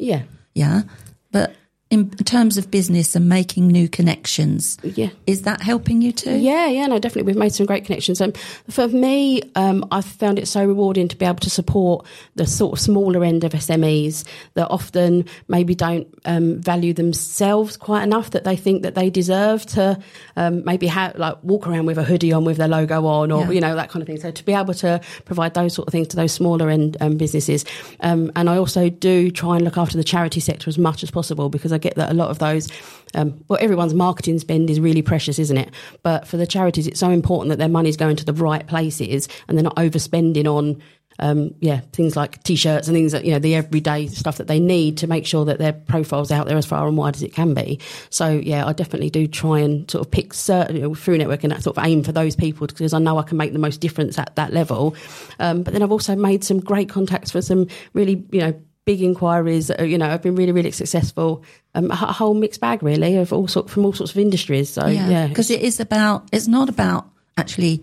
But in terms of business and making new connections, is that helping you too? Yeah, no, definitely. We've made some great connections. For me, I've found it so rewarding to be able to support the sort of smaller end of SMEs that often maybe don't value themselves quite enough, that they think that they deserve to maybe walk around with a hoodie on with their logo on, or that kind of thing. So to be able to provide those sort of things to those smaller end businesses, and I also do try and look after the charity sector as much as possible, because I get that a lot of those, everyone's marketing spend is really precious, isn't it? But for the charities, it's so important that their money's going to the right places and they're not overspending on, things like T-shirts and things that, the everyday stuff that they need to make sure that their profile's out there as far and wide as it can be. So, I definitely do try and sort of pick certain, through networking, that sort of aim for those people, because I know I can make the most difference at that level. But then I've also made some great contacts for some really, big inquiries that have been really, really successful. A whole mixed bag, really, of from all sorts of industries. So because it's not about actually,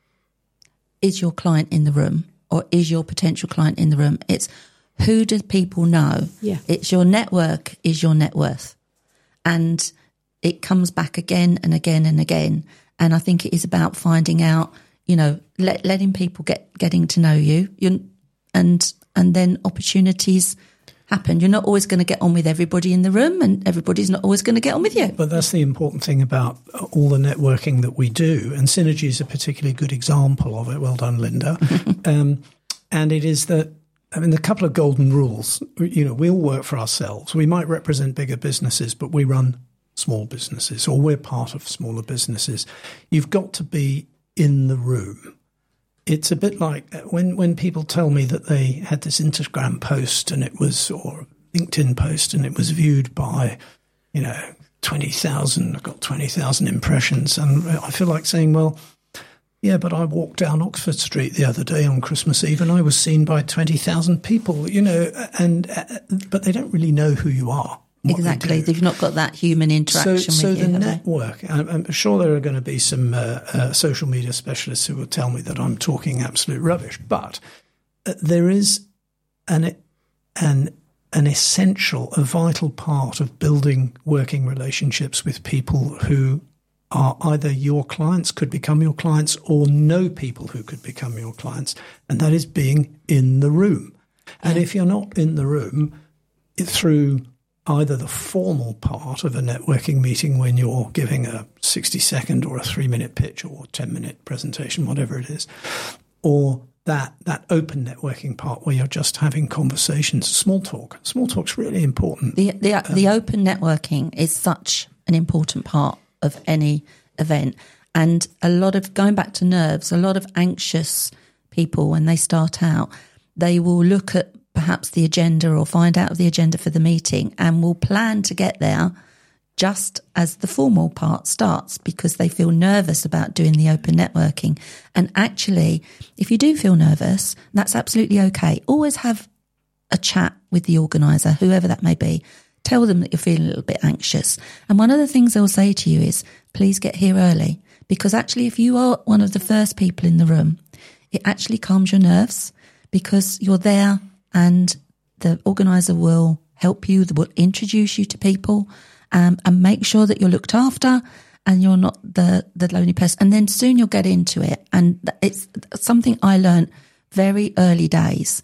is your client in the room or is your potential client in the room? It's who do people know? Yeah, it's your network is your net worth, and it comes back again and again and again. And I think it is about finding out, letting people getting to know you, and then opportunities happen. You're not always going to get on with everybody in the room, and everybody's not always going to get on with you. But that's the important thing about all the networking that we do, and Synergy is a particularly good example of it. Well done, Linda. And it is that, the couple of golden rules, we all work for ourselves. We might represent bigger businesses, but we run small businesses, or we're part of smaller businesses. You've got to be in the room. It's a bit like when people tell me that they had this Instagram post or LinkedIn post, and it was viewed by, 20,000, I've got 20,000 impressions. And I feel like saying, well, yeah, but I walked down Oxford Street the other day on Christmas Eve and I was seen by 20,000 people, but they don't really know who you are. Exactly. They've not got that human interaction with you. So the network, I'm sure there are going to be some social media specialists who will tell me that I'm talking absolute rubbish, but there is an essential, a vital part of building working relationships with people who are either your clients, could become your clients, or know people who could become your clients, and that is being in the room. And if you're not in the room, through either the formal part of a networking meeting when you're giving a 60-second or a 3-minute pitch or 10-minute presentation, whatever it is, or that open networking part where you're just having conversations, small talk. Small talk's really important. The open networking is such an important part of any event. And a lot of, going back to nerves, a lot of anxious people, when they start out, they will look at perhaps the agenda or find out of the agenda for the meeting and will plan to get there just as the formal part starts because they feel nervous about doing the open networking. And actually, if you do feel nervous, that's absolutely okay. Always have a chat with the organiser, whoever that may be. Tell them that you're feeling a little bit anxious. And one of the things they'll say to you is, please get here early. Because actually, if you are one of the first people in the room, it actually calms your nerves because you're there and the organiser will help you, will introduce you to people and make sure that you're looked after and you're not the lonely person. And then soon you'll get into it. And it's something I learned very early days.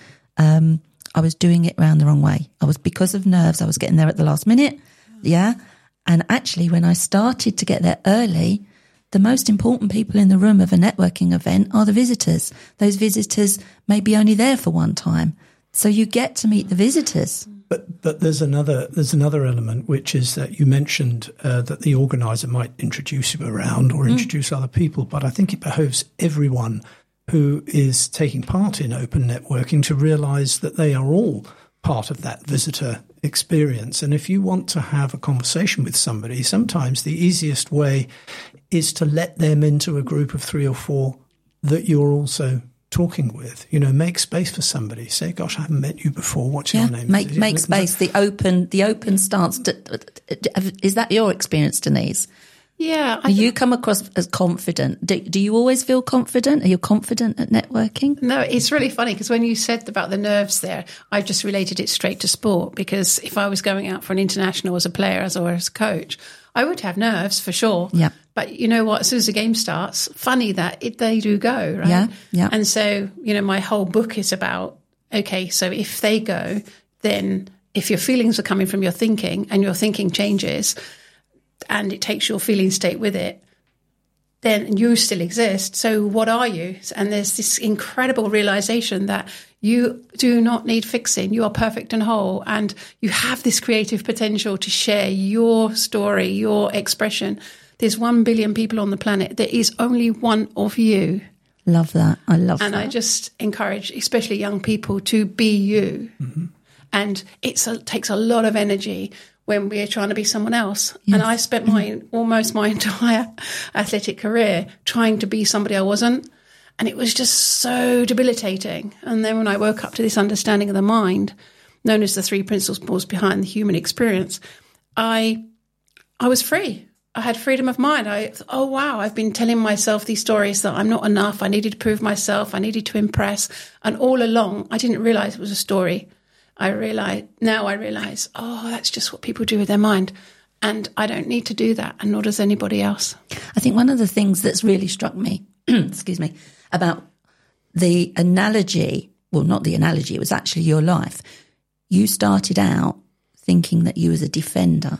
I was doing it round the wrong way. Because of nerves, I was getting there at the last minute. Yeah. And actually, when I started to get there early, the most important people in the room of a networking event are the visitors. Those visitors may be only there for one time. So you get to meet the visitors. But there's another element, which is that you mentioned that the organiser might introduce you around or introduce other people. But I think it behoves everyone who is taking part in open networking to realise that they are all part of that visitor experience. And if you want to have a conversation with somebody, sometimes the easiest way is to let them into a group of 3 or 4 that you're also talking with. Make space for somebody. Say, gosh, I haven't met you before. What's your name? Make space. The open stance. Is that your experience, Denise? Yeah. You come across as confident. Do you always feel confident? Are you confident at networking? No, it's really funny because when you said about the nerves there, I just related it straight to sport because if I was going out for an international as a player or as a coach, I would have nerves for sure. Yeah. But you know what? As soon as the game starts, funny that they do go, right? Yeah, yeah. And so, my whole book is about, okay, so if they go, then if your feelings are coming from your thinking and your thinking changes and it takes your feeling state with it, then you still exist. So what are you? And there's this incredible realization that you do not need fixing. You are perfect and whole. And you have this creative potential to share your story, your expression. There's 1 billion people on the planet. There is only one of you. Love that. I love that. And I just encourage, especially young people, to be you. Mm-hmm. And it takes a lot of energy when we're trying to be someone else. Yes. And I spent almost my entire athletic career trying to be somebody I wasn't. And it was just so debilitating. And then when I woke up to this understanding of the mind, known as the 3 principles behind the human experience, I was free. I had freedom of mind. Oh, wow, I've been telling myself these stories that I'm not enough. I needed to prove myself. I needed to impress. And all along, I didn't realize it was a story. Now I realize, that's just what people do with their mind. And I don't need to do that, and nor does anybody else. I think one of the things that's really struck me, excuse me, about the analogy, well, not the analogy, it was actually your life. You started out thinking that you was a defender.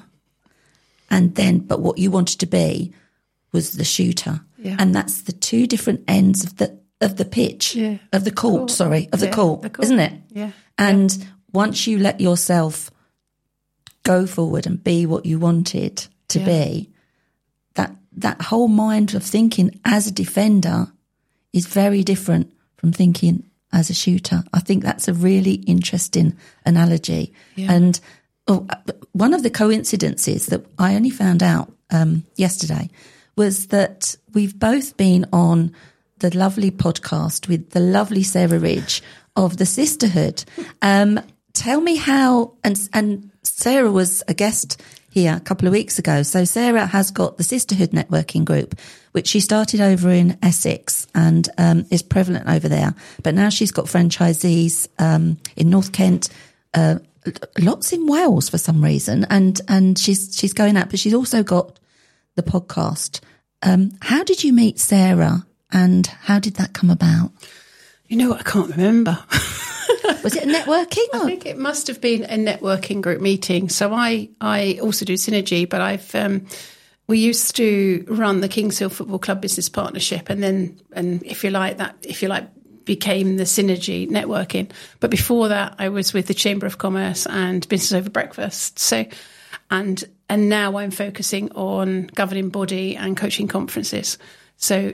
But what you wanted to be was the shooter. Yeah. And that's the 2 different ends of the pitch, of the court, the court, isn't it? Yeah. And once you let yourself go forward and be what you wanted to be, that whole mind of thinking as a defender is very different from thinking as a shooter. I think that's a really interesting analogy. Yeah. And one of the coincidences that I only found out yesterday was that we've both been on the lovely podcast with the lovely Sarah Ridge of the Sisterhood. Tell me how, and Sarah was a guest here a couple of weeks ago. So Sarah has got the Sisterhood networking group, which she started over in Essex and is prevalent over there. But now she's got franchisees in North Kent, lots in Wales for some reason, and she's going out. But she's also got the podcast. How did you meet Sarah, and how did that come about? You know what? I can't remember. Was it a networking? I think it must have been a networking group meeting. So I also do Synergy, but we used to run the Kings Hill Football Club Business Partnership, and if you like, became the Synergy networking. But before that, I was with the Chamber of Commerce and Business Over Breakfast. So, and now I'm focusing on governing body and coaching conferences. So,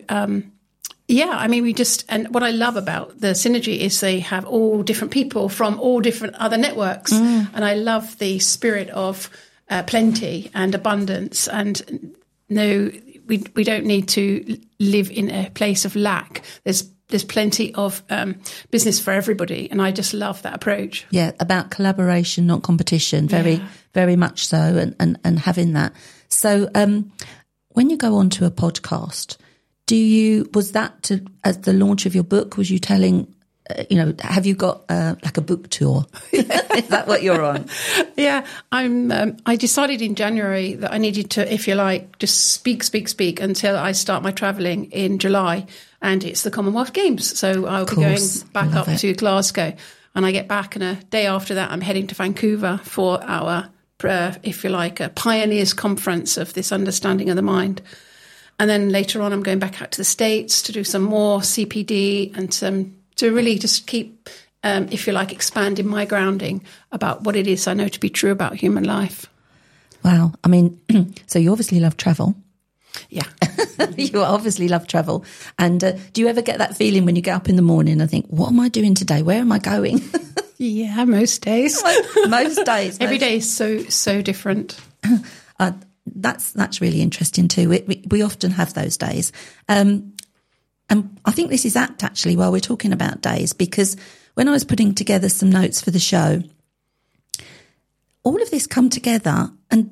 and what I love about the Synergy is they have all different people from all different other networks. And I love the spirit of plenty and abundance. And no, we don't need to live in a place of lack. There's plenty of business for everybody. And I just love that approach. Yeah, about collaboration, not competition. Very much so. And having that. So when you go onto a podcast, was that as the launch of your book, was you telling, have you got like a book tour? Is that what you're on? Yeah, I decided in January that I needed to, if you like, just speak until I start my travelling in July. And it's the Commonwealth Games. So I'll be going back up to Glasgow. And I get back, and a day after that, I'm heading to Vancouver for our, if you like, a Pioneers Conference of this understanding of the mind. And then later on, I'm going back out to the States to do some more CPD and to really just keep, if you like, expanding my grounding about what it is I know to be true about human life. Wow. I mean, so you obviously love travel. Yeah. You obviously love travel. And do you ever get that feeling when you get up in the morning and think, what am I doing today? Where am I going? Yeah, most days. Most days. Every day is so different. That's really interesting too. We often have those days. And I think this is apt actually while we're talking about days, because when I was putting together some notes for the show, all of this come together, and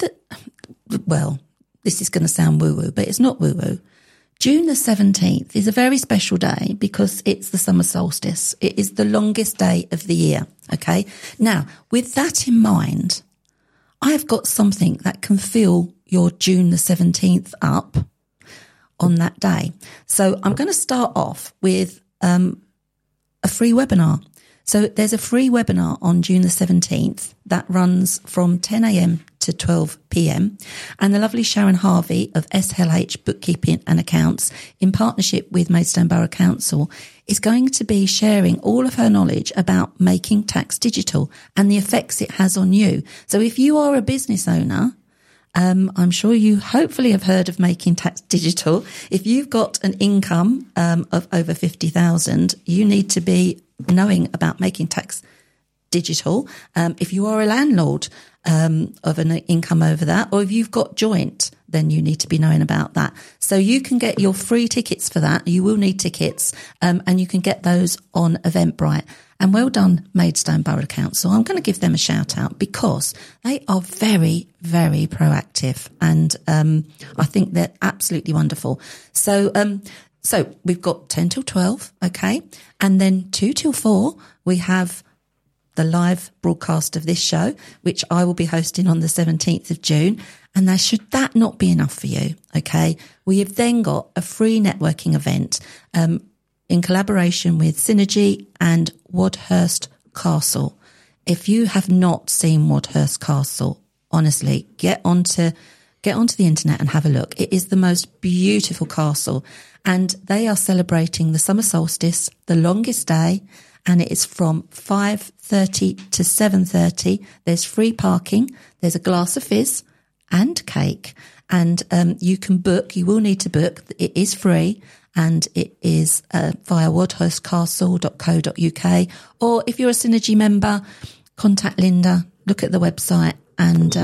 this is going to sound woo-woo, but it's not woo-woo. June the 17th is a very special day because it's the summer solstice. It is the longest day of the year, okay? Now, with that in mind, I have got something that can fill your June the 17th up on that day. So I'm going to start off with a free webinar. So there's a free webinar on June the 17th that runs from 10 a.m. to 12 p.m. And the lovely Sharon Harvey of SLH Bookkeeping and Accounts, in partnership with Maidstone Borough Council, is going to be sharing all of her knowledge about making tax digital and the effects it has on you. So if you are a business owner, I'm sure you hopefully have heard of Making Tax Digital. If you've got an income of over 50,000, you need to be knowing about Making Tax Digital. If you are a landlord of an income over that, or if you've got joint, then you need to be knowing about that. So you can get your free tickets for that. You will need tickets, and you can get those on Eventbrite. And well done, Maidstone Borough Council. I'm going to give them a shout out because they are very, very proactive, and I think they're absolutely wonderful. So we've got 10 till 12, okay, and then 2 till 4 we have the live broadcast of this show, which I will be hosting on the 17th of June. And should that not be enough for you, okay, we have then got a free networking event in collaboration with Synergy and Wadhurst Castle. If you have not seen Wadhurst Castle, honestly, get onto the internet and have a look. It is the most beautiful castle, and they are celebrating the summer solstice, the longest day, and it is from 5:30 to 7:30. There's free parking. There's a glass of fizz and cake, and you can book. You will need to book. It is free. And it is via wadhurstcastle.co.uk. Or if you're a Synergy member, contact Linda, look at the website, and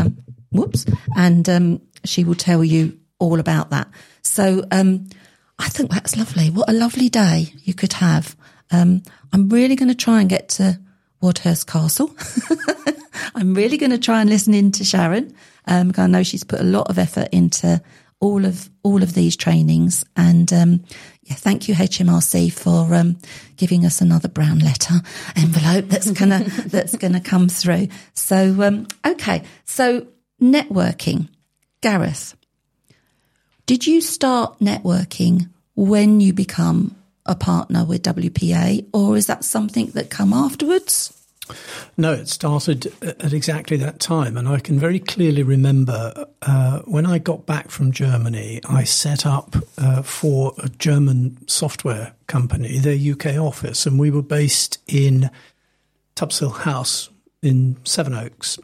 she will tell you all about that. So I think that's lovely. What a lovely day you could have. I'm really going to try and get to Wadhurst Castle. I'm really going to try and listen in to Sharon. I know she's put a lot of effort into all of these trainings, and thank you HMRC for giving us another brown letter envelope that's gonna come through. So okay, so networking, Gareth, did you start networking when you become a partner with WPA, or is that something that come afterwards? No, it started at exactly that time. And I can very clearly remember when I got back from Germany, I set up for a German software company, their UK office, and we were based in Tubshill House in Sevenoaks.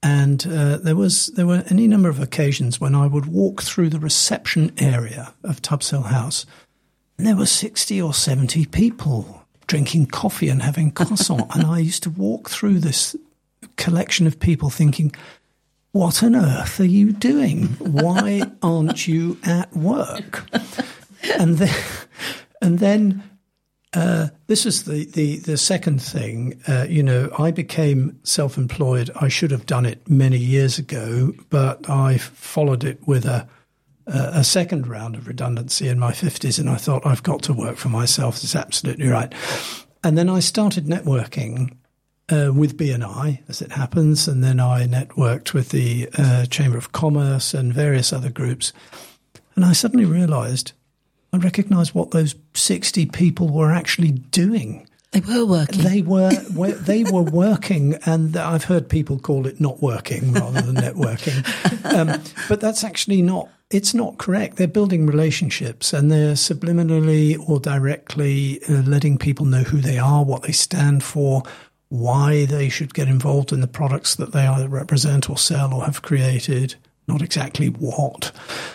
And there were any number of occasions when I would walk through the reception area of Tubbs Hill House, and there were 60 or 70 people drinking coffee and having croissant. And I used to walk through this collection of people thinking, what on earth are you doing? Why aren't you at work? And then this is the second thing. I became self-employed. I should have done it many years ago, but I followed it with a second round of redundancy in my 50s, and I thought, I've got to work for myself. That's absolutely right. And then I started networking with BNI, as it happens, and then I networked with the Chamber of Commerce and various other groups. And I suddenly realised, I recognised what those 60 people were actually doing. They were working. They were working, and I've heard people call it not working rather than networking. But that's actually not. It's not correct. They're building relationships, and they're subliminally or directly letting people know who they are, what they stand for, why they should get involved in the products that they either represent or sell or have created, not exactly what.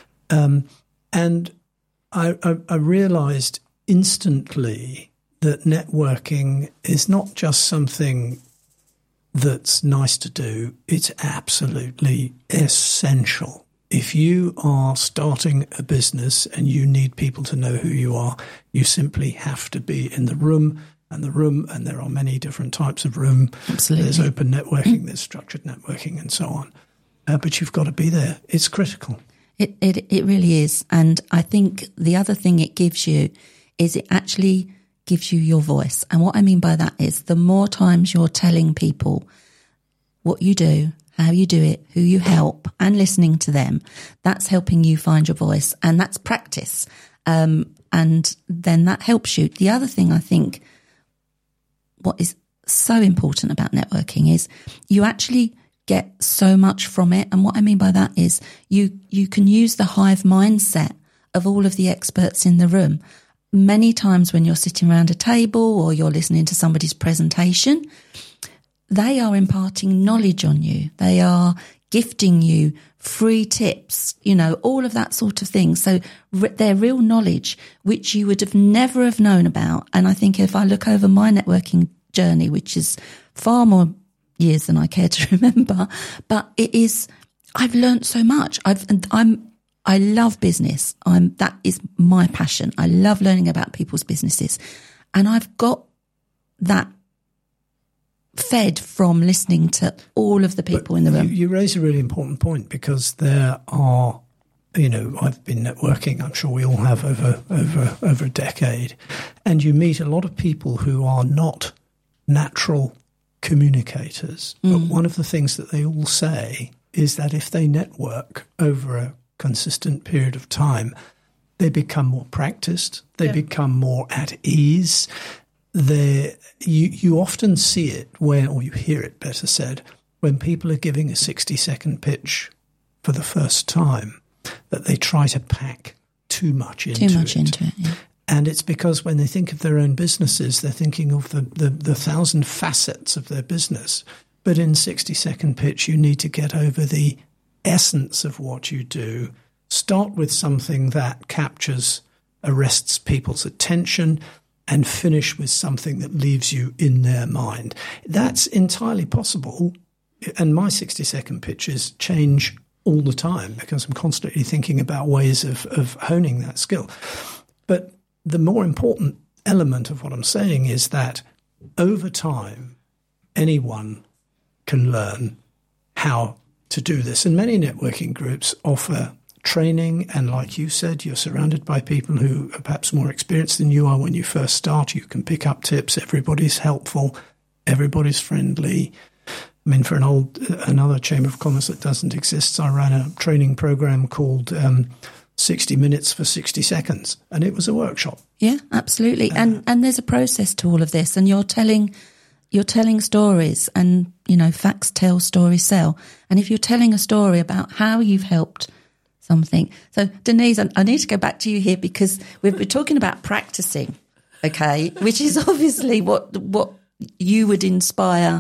And I realized instantly that networking is not just something that's nice to do, it's absolutely essential. If you are starting a business and you need people to know who you are, you simply have to be in the room, and there are many different types of room. Absolutely. There's open networking, there's structured networking, and so on. But you've got to be there. It's critical. It really is. And I think the other thing it gives you is it actually gives you your voice. And what I mean by that is the more times you're telling people what you do, how you do it, who you help, and listening to them, that's helping you find your voice. And that's practice. And then that helps you. The other thing I think what is so important about networking is you actually get so much from it. And what I mean by that is you can use the hive mindset of all of the experts in the room. Many times when you're sitting around a table or you're listening to somebody's presentation, they are imparting knowledge on you. They are gifting you free tips, all of that sort of thing. So they're real knowledge, which you would have never have known about. And I think if I look over my networking journey, which is far more years than I care to remember, but I've learned so much. I love business. That is my passion. I love learning about people's businesses. And I've got that fed from listening to all of the people in the room. You raise a really important point, because there are, I've been networking, I'm sure we all have over a decade, and you meet a lot of people who are not natural communicators. But one of the things that they all say is that if they network over a consistent period of time, they become more practiced, they become more at ease. You often see it or you hear it, better said, when people are giving a 60-second pitch for the first time, that they try to pack too much into it. Yeah. And it's because when they think of their own businesses, they're thinking of the 1,000 facets of their business. But in 60-second pitch, you need to get over the essence of what you do. Start with something that arrests people's attention, and finish with something that leaves you in their mind. That's entirely possible. And my 60-second pitches change all the time, because I'm constantly thinking about ways of honing that skill. But the more important element of what I'm saying is that over time, anyone can learn how to do this. And many networking groups offer training, and like you said, you're surrounded by people who are perhaps more experienced than you are when you first start. You can pick up tips. Everybody's helpful. Everybody's friendly. I mean, for another Chamber of Commerce that doesn't exist, I ran a training program called 60 Minutes for 60 Seconds, and it was a workshop. Yeah, absolutely. And there's a process to all of this, and you're telling stories, and, facts tell, stories sell. And if you're telling a story about how you've helped something. So, Denise, I need to go back to you here, because we're talking about practicing, okay, which is obviously what you would inspire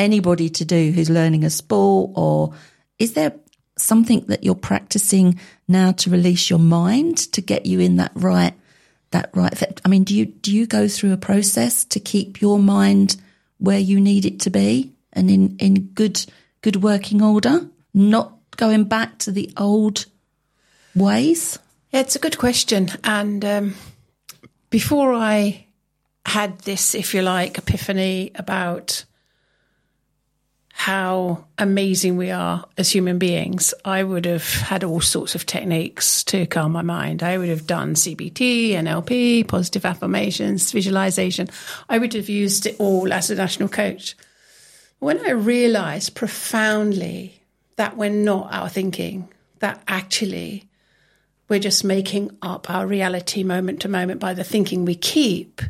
anybody to do who's learning a sport, or is there something that you're practicing now to release your mind to get you in that right? I mean, do you go through a process to keep your mind where you need it to be and in good working order, not going back to the old ways? Yeah, it's a good question. And before I had this, if you like, epiphany about how amazing we are as human beings, I would have had all sorts of techniques to calm my mind. I would have done CBT, NLP, positive affirmations, visualization. I would have used it all as a national coach. When I realized profoundly that we're not our thinking, that actually we're just making up our reality moment to moment by the thinking we keep,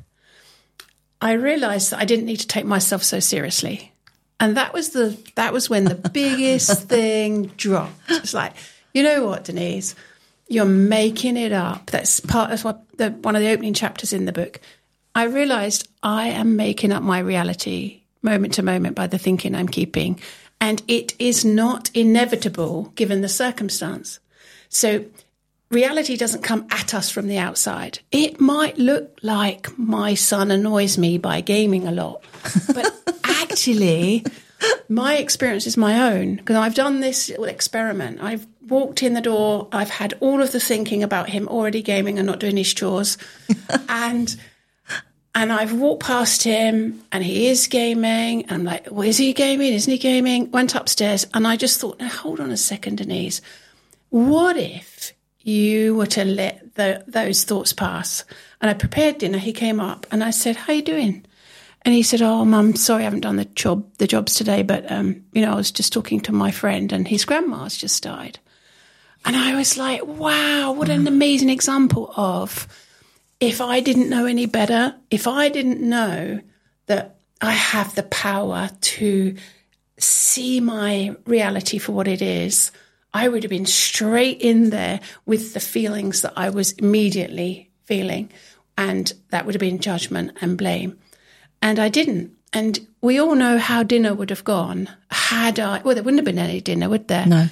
I realized that I didn't need to take myself so seriously. And that was when the biggest thing dropped. It's like, you know what, Denise, you're making it up. That's part of one of the opening chapters in the book. I realized I am making up my reality moment to moment by the thinking I'm keeping. And it is not inevitable given the circumstance. So reality doesn't come at us from the outside. It might look like my son annoys me by gaming a lot, but actually my experience is my own, because I've done this little experiment. I've walked in the door, I've had all of the thinking about him already gaming and not doing his chores, and I've walked past him and he is gaming, and I'm like, well, is he gaming? Isn't he gaming? Went upstairs and I just thought, now hold on a second, Denise, what if you were to let those thoughts pass? And I prepared dinner. He came up and I said, how you doing? And he said, oh, Mum, sorry, I haven't done the jobs today, but, I was just talking to my friend and his grandma's just died. And I was like, wow, what an amazing example of, if I didn't know any better, if I didn't know that I have the power to see my reality for what it is, I would have been straight in there with the feelings that I was immediately feeling. And that would have been judgment and blame. And I didn't. And we all know how dinner would have gone had I... Well, there wouldn't have been any dinner, would there? No.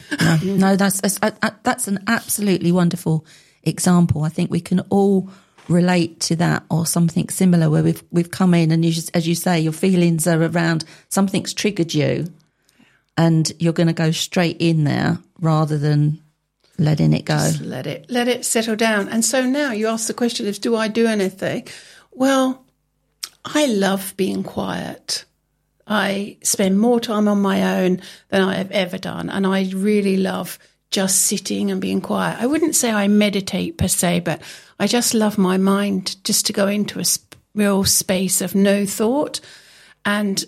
That's an absolutely wonderful example. I think we can all relate to that or something similar, where we've come in and, as you say, your feelings are around, something's triggered you and you're going to go straight in there rather than letting it go. Just let it settle down. And so now you ask the question is, do I do anything? Well, I love being quiet. I spend more time on my own than I have ever done. And I really love just sitting and being quiet. I wouldn't say I meditate per se, but I just love my mind just to go into a real space of no thought. And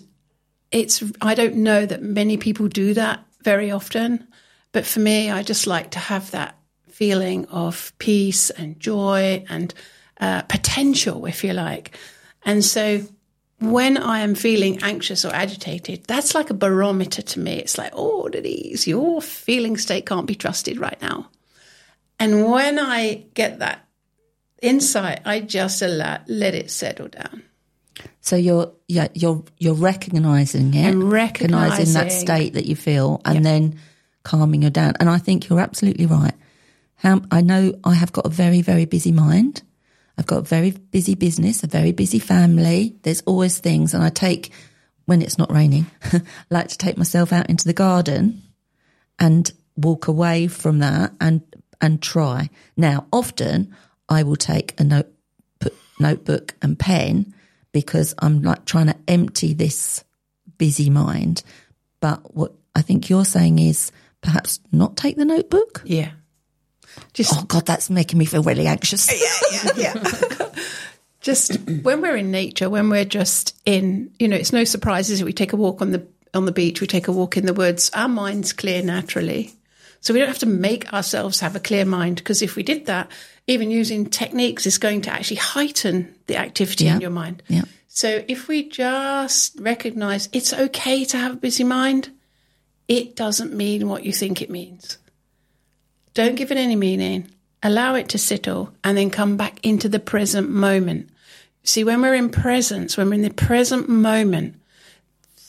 I don't know that many people do that very often. But for me, I just like to have that feeling of peace and joy and potential, if you like. And so when I am feeling anxious or agitated, that's like a barometer to me. It's like, oh, Denise, your feeling state can't be trusted right now. And when I get that insight, I just let it settle down. So you're recognizing it, recognizing that state that you feel, and then calming you down. And I think you're absolutely right. I know I have got a very, very busy mind. I've got a very busy business, a very busy family. There's always things. And I take, when it's not raining, I like to take myself out into the garden and walk away from that and try. Now, often I will take a notebook and pen, because I'm like trying to empty this busy mind. But what I think you're saying is perhaps not take the notebook. Yeah. Oh God, that's making me feel really anxious. Yeah. Just when we're in nature, when we're just in, it's no surprises if we take a walk on the beach, we take a walk in the woods, our mind's clear naturally. So we don't have to make ourselves have a clear mind, because if we did that, even using techniques is going to actually heighten the activity in your mind. Yeah. So if we just recognize it's okay to have a busy mind, it doesn't mean what you think it means. Don't give it any meaning. Allow it to settle and then come back into the present moment. See, when we're in presence, when we're in the present moment,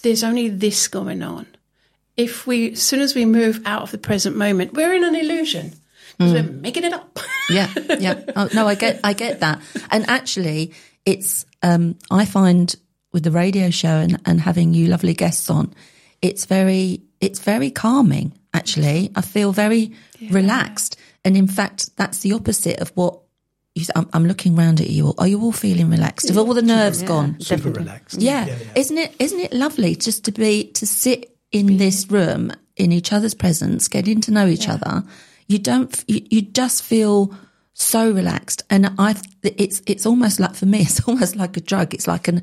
there's only this going on. As soon as we move out of the present moment, we're in an illusion because we're making it up. Yeah. Oh, no, I get that. And actually, it's I find with the radio show and having you lovely guests on, it's very calming. Actually, I feel very relaxed, and in fact, that's the opposite of what. I'm looking round at you all. Are you all feeling relaxed? Have all the nerves gone? Super relaxed. Yeah. Isn't it lovely just to sit in this room in each other's presence, getting to know each other? You just feel so relaxed, and it's almost like, for me, it's almost like a drug. It's like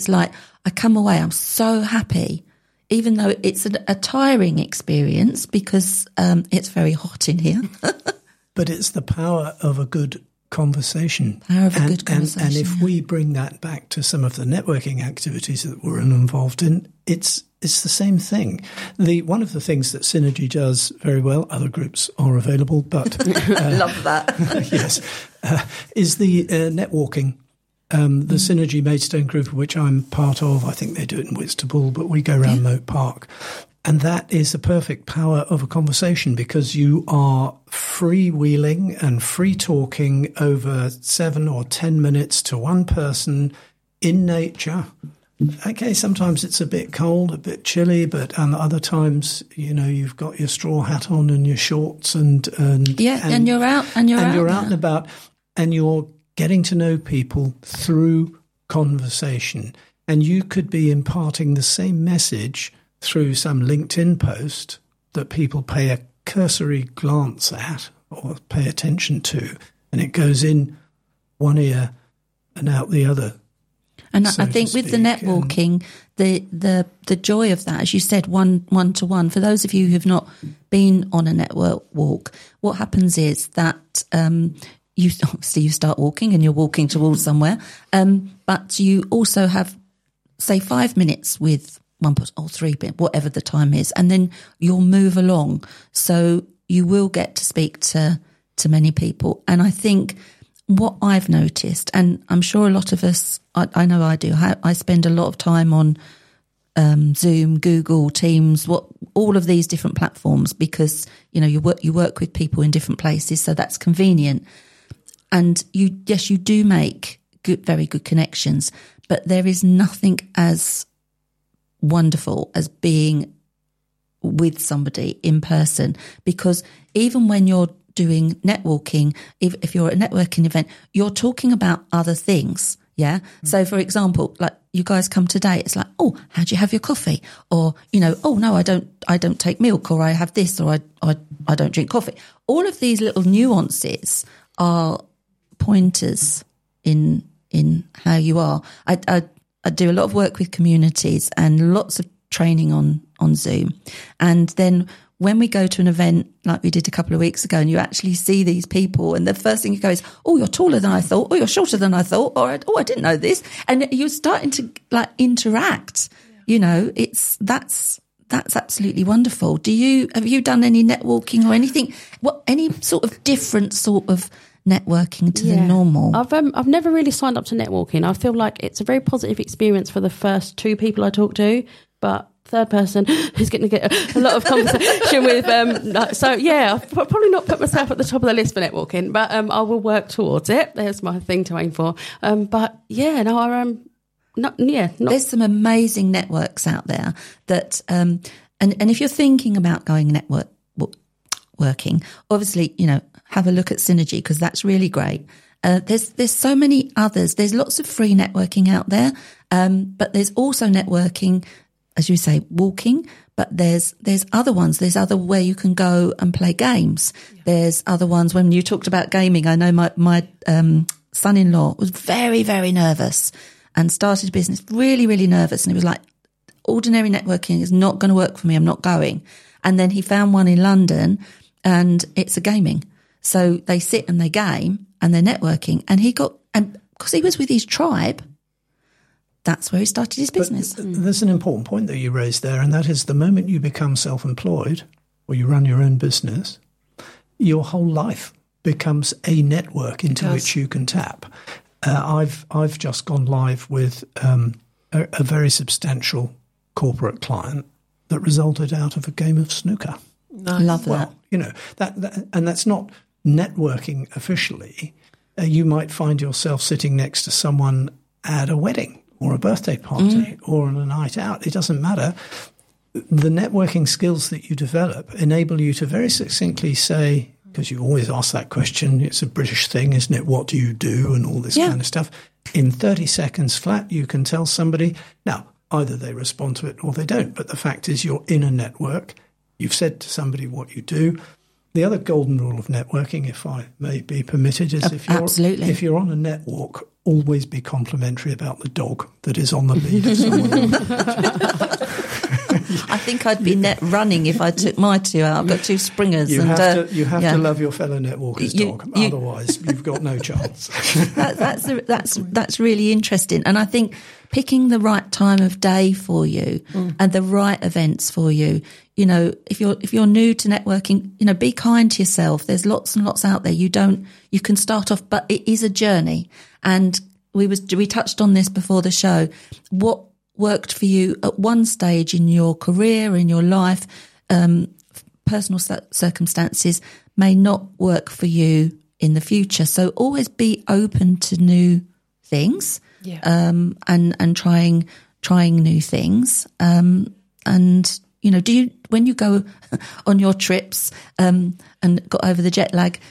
I come away, I'm so happy, even though it's a tiring experience because it's very hot in here. But it's the power of a good conversation. Good conversation. And if we bring that back to some of the networking activities that we're involved in, it's the same thing. One of the things that Synergy does very well, other groups are available, but love that. Yes, is the networking. The Synergy Maidstone group, of which I'm part of, I think they do it in Whitstable, but we go around Moat Park. And that is the perfect power of a conversation because you are freewheeling and free talking over 7 or 10 minutes to one person in nature. Okay, sometimes it's a bit cold, a bit chilly, but other times, you've got your straw hat on and your shorts and you're out and about, and you're getting to know people through conversation. And you could be imparting the same message through some LinkedIn post that people pay a cursory glance at or pay attention to, and it goes in one ear and out the other. And I think with the networking, the joy of that, as you said, one to one, for those of you who've not been on a network walk, what happens is that you start walking and you're walking towards somewhere, but you also have, say, 5 minutes with one person or 3 minutes, whatever the time is, and then you'll move along. So you will get to speak to many people. And I think what I've noticed, and I'm sure a lot of us, I know I do, I spend a lot of time on Zoom, Google, Teams, all of these different platforms because, you work with people in different places, so that's convenient. And you do make very good connections, but there is nothing as wonderful as being with somebody in person, because even when you're doing networking, if you're at a networking event, you're talking about other things. Yeah. So for example, like you guys come today, it's like, oh, how do you have your coffee? Or, oh no, I don't take milk, or I have this, or I don't drink coffee. All of these little nuances are pointers in how you are. I do a lot of work with communities and lots of training on Zoom. And then when we go to an event like we did a couple of weeks ago and you actually see these people and the first thing you go is, oh, you're taller than I thought, or you're shorter than I thought, or oh, I didn't know this. And you're starting to interact, that's absolutely wonderful. Have you done any networking or anything? Any sort of different sort of networking to the normal? I've never really signed up to networking. I feel like it's a very positive experience for the first 2 people I talk to, but third person who's going to get a lot of conversation with. So I've probably not put myself at the top of the list for networking, but I will work towards it. There's my thing to aim for. There's some amazing networks out there that, and if you're thinking about going working, obviously, have a look at Synergy because that's really great. There's so many others. There's lots of free networking out there, but there's also networking, as you say, walking. But there's other ones. There's other where you can go and play games. Yeah. There's other ones. When you talked about gaming, I know my son-in-law was very, very nervous and started a business really, really nervous, and he was like, ordinary networking is not going to work for me. I'm not going. And then he found one in London, and it's a gaming. So they sit and they game and they're networking, and because he was with his tribe, that's where he started his business. But there's an important point that you raised there, and that is the moment you become self-employed or you run your own business, your whole life becomes a network into which you can tap. I've just gone live with a very substantial corporate client that resulted out of a game of snooker. Nice. Love that. Well, you know, that and that's not networking officially. You might find yourself sitting next to someone at a wedding or a birthday party or on a night out. It doesn't matter. The networking skills that you develop enable you to very succinctly say, because you always ask that question, it's a British thing, isn't it? What do you do? And all this kind of stuff. In 30 seconds flat, you can tell somebody. Now, either they respond to it or they don't. But the fact is you're in a network. You've said to somebody what you do. The other golden rule of networking, if I may be permitted, is if you're on a net walk, always be complimentary about the dog that is on the lead of someone else. I think I'd be net running if I took my two out. I've got two springers. You have to love your fellow net walker's dog. Otherwise, you've got no chance. That's really interesting. And I think picking the right time of day for you and the right events for you. You know, if you're new to networking, you know, be kind to yourself. There's lots and lots out there. You can start off, but it is a journey. And we touched on this before the show. What worked for you at one stage in your career, in your life, personal circumstances may not work for you in the future. So always be open to new things, and trying new things. And you know, when you go on your trips and got over the jet lag,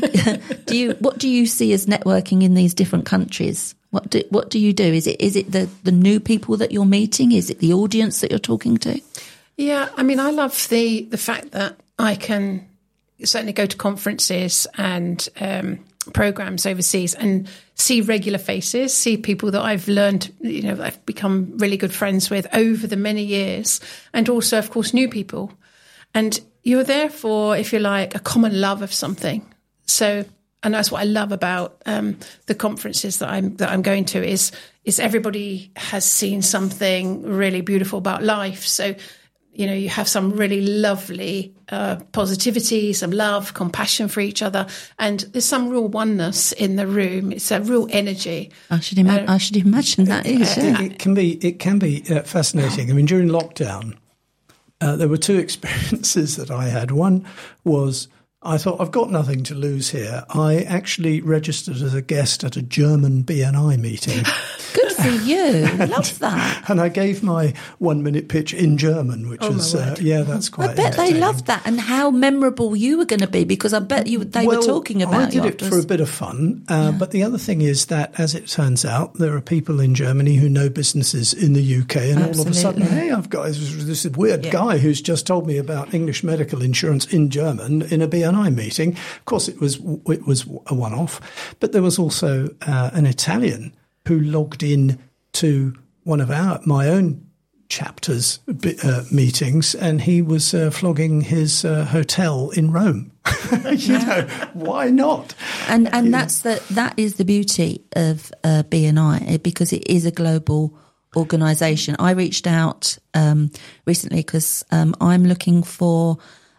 what do you see as networking in these different countries? What do you do? Is it the new people that you're meeting? Is it the audience that you're talking to? Yeah, I mean, I love the fact that I can certainly go to conferences and programs overseas and see regular faces, see people that I've learned, you know, I've become really good friends with over the many years, and also, of course, new people. And you're there for, if you like, a common love of something. So, and that's what I love about the conferences that I'm going to is everybody has seen something really beautiful about life. So, you know, you have some really lovely positivity, some love, compassion for each other, and there's some real oneness in the room. It's a real energy. I should imagine that is. It can be fascinating. I mean, during lockdown, there were two experiences that I had. One was I thought, I've got nothing to lose here. I actually registered as a guest at a German BNI meeting. Good for you. Love that. And I gave my 1-minute pitch in German, which was, that's quite I bet they loved that. And how memorable you were going to be, because I bet they were talking about you. I did it for a bit of fun. But the other thing is that, as it turns out, there are people in Germany who know businesses in the UK. And all of a sudden, hey, I've got this weird guy who's just told me about English medical insurance in German in a BNI meeting. Of course, it was a one-off, but there was also an Italian who logged in to one of my own chapter's meetings, and he was flogging his hotel in Rome. You know, why not? And that is the beauty of BNI, because it is a global organisation. I reached out recently because I'm looking for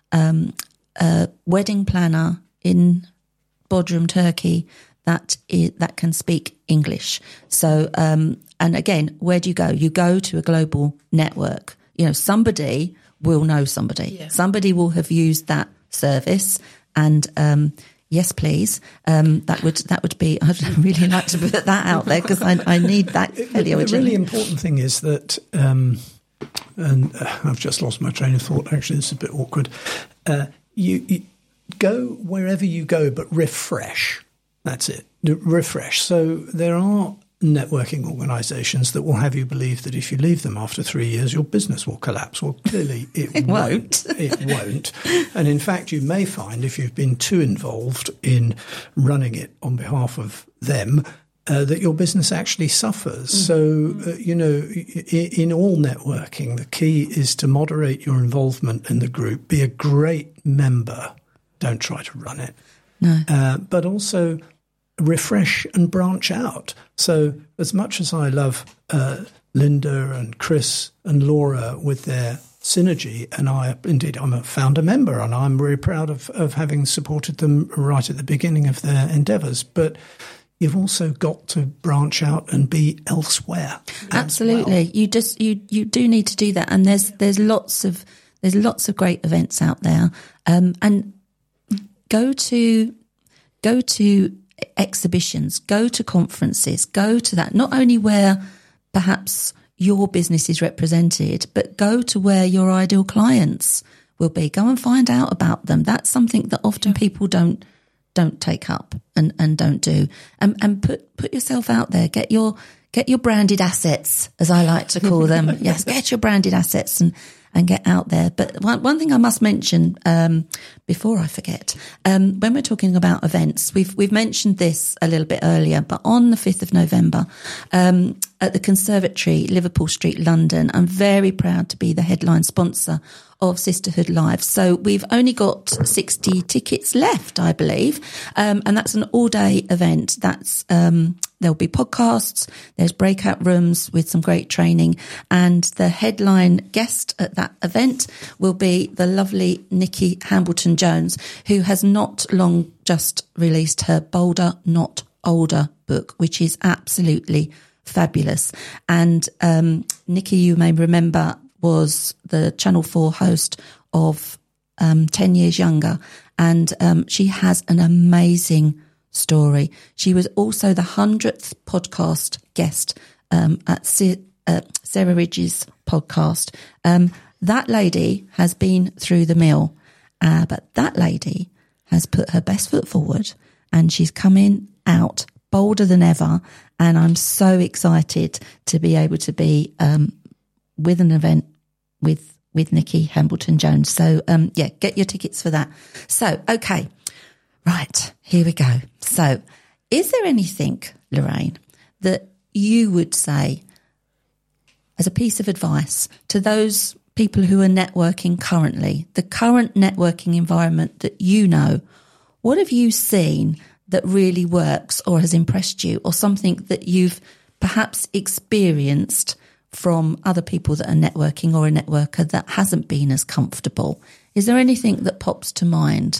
a wedding planner in Bodrum, Turkey, that can speak English. So, and again, where do you go? You go to a global network. You know, somebody will know somebody. Yeah. Somebody will have used that service. And yes, please. That would be. I'd really like to put that out there, because I need that. The really important thing is that, and I've just lost my train of thought. Actually, it's a bit awkward. You go wherever you go, but refresh. That's it. Refresh. So there are networking organisations that will have you believe that if you leave them after 3 years, your business will collapse. Well, clearly it won't. It won't. And in fact, you may find, if you've been too involved in running it on behalf of them, that your business actually suffers. Mm-hmm. So, you know, in all networking, the key is to moderate your involvement in the group. Be a great member. Don't try to run it. No. But also refresh and branch out. So as much as I love Linda and Chris and Laura with their synergy, and I'm a founder member, and I'm very proud of having supported them right at the beginning of their endeavours. But you've also got to branch out and be elsewhere. Absolutely. Well. You do need to do that. And there's lots of great events out there. And go to exhibitions, go to conferences, go to that, not only where perhaps your business is represented, but go to where your ideal clients will be. Go and find out about them. That's something that often people don't take up and don't do. And put yourself out there. Get your branded assets, as I like to call them. Yes, get your branded assets and get out there. But one thing I must mention before I forget, when we're talking about events, we've mentioned this a little bit earlier, but on the 5th of November at the Conservatory, Liverpool Street, London, I'm very proud to be the headline sponsor of Sisterhood Live. So we've only got 60 tickets left, I believe, and that's an all-day event. That's there'll be podcasts, there's breakout rooms with some great training, and the headline guest at that event will be the lovely Nikki Hambleton-Jones, who has not long just released her Bolder, Not Older book, which is absolutely fabulous. And Nikki, you may remember, was the Channel 4 host of 10 Years Younger, and she has an amazing story. She was also the 100th podcast guest at Sarah Ridge's podcast. That lady has been through the mill, but that lady has put her best foot forward, and she's coming out bolder than ever. And I'm so excited to be able to be with an event with Nikki Hambleton-Jones. So, get your tickets for that. So, okay. Right, here we go. So, is there anything, Lorraine, that you would say as a piece of advice to those people who are networking currently, the current networking environment that you know? What have you seen that really works or has impressed you, or something that you've perhaps experienced from other people that are networking, or a networker that hasn't been as comfortable? Is there anything that pops to mind?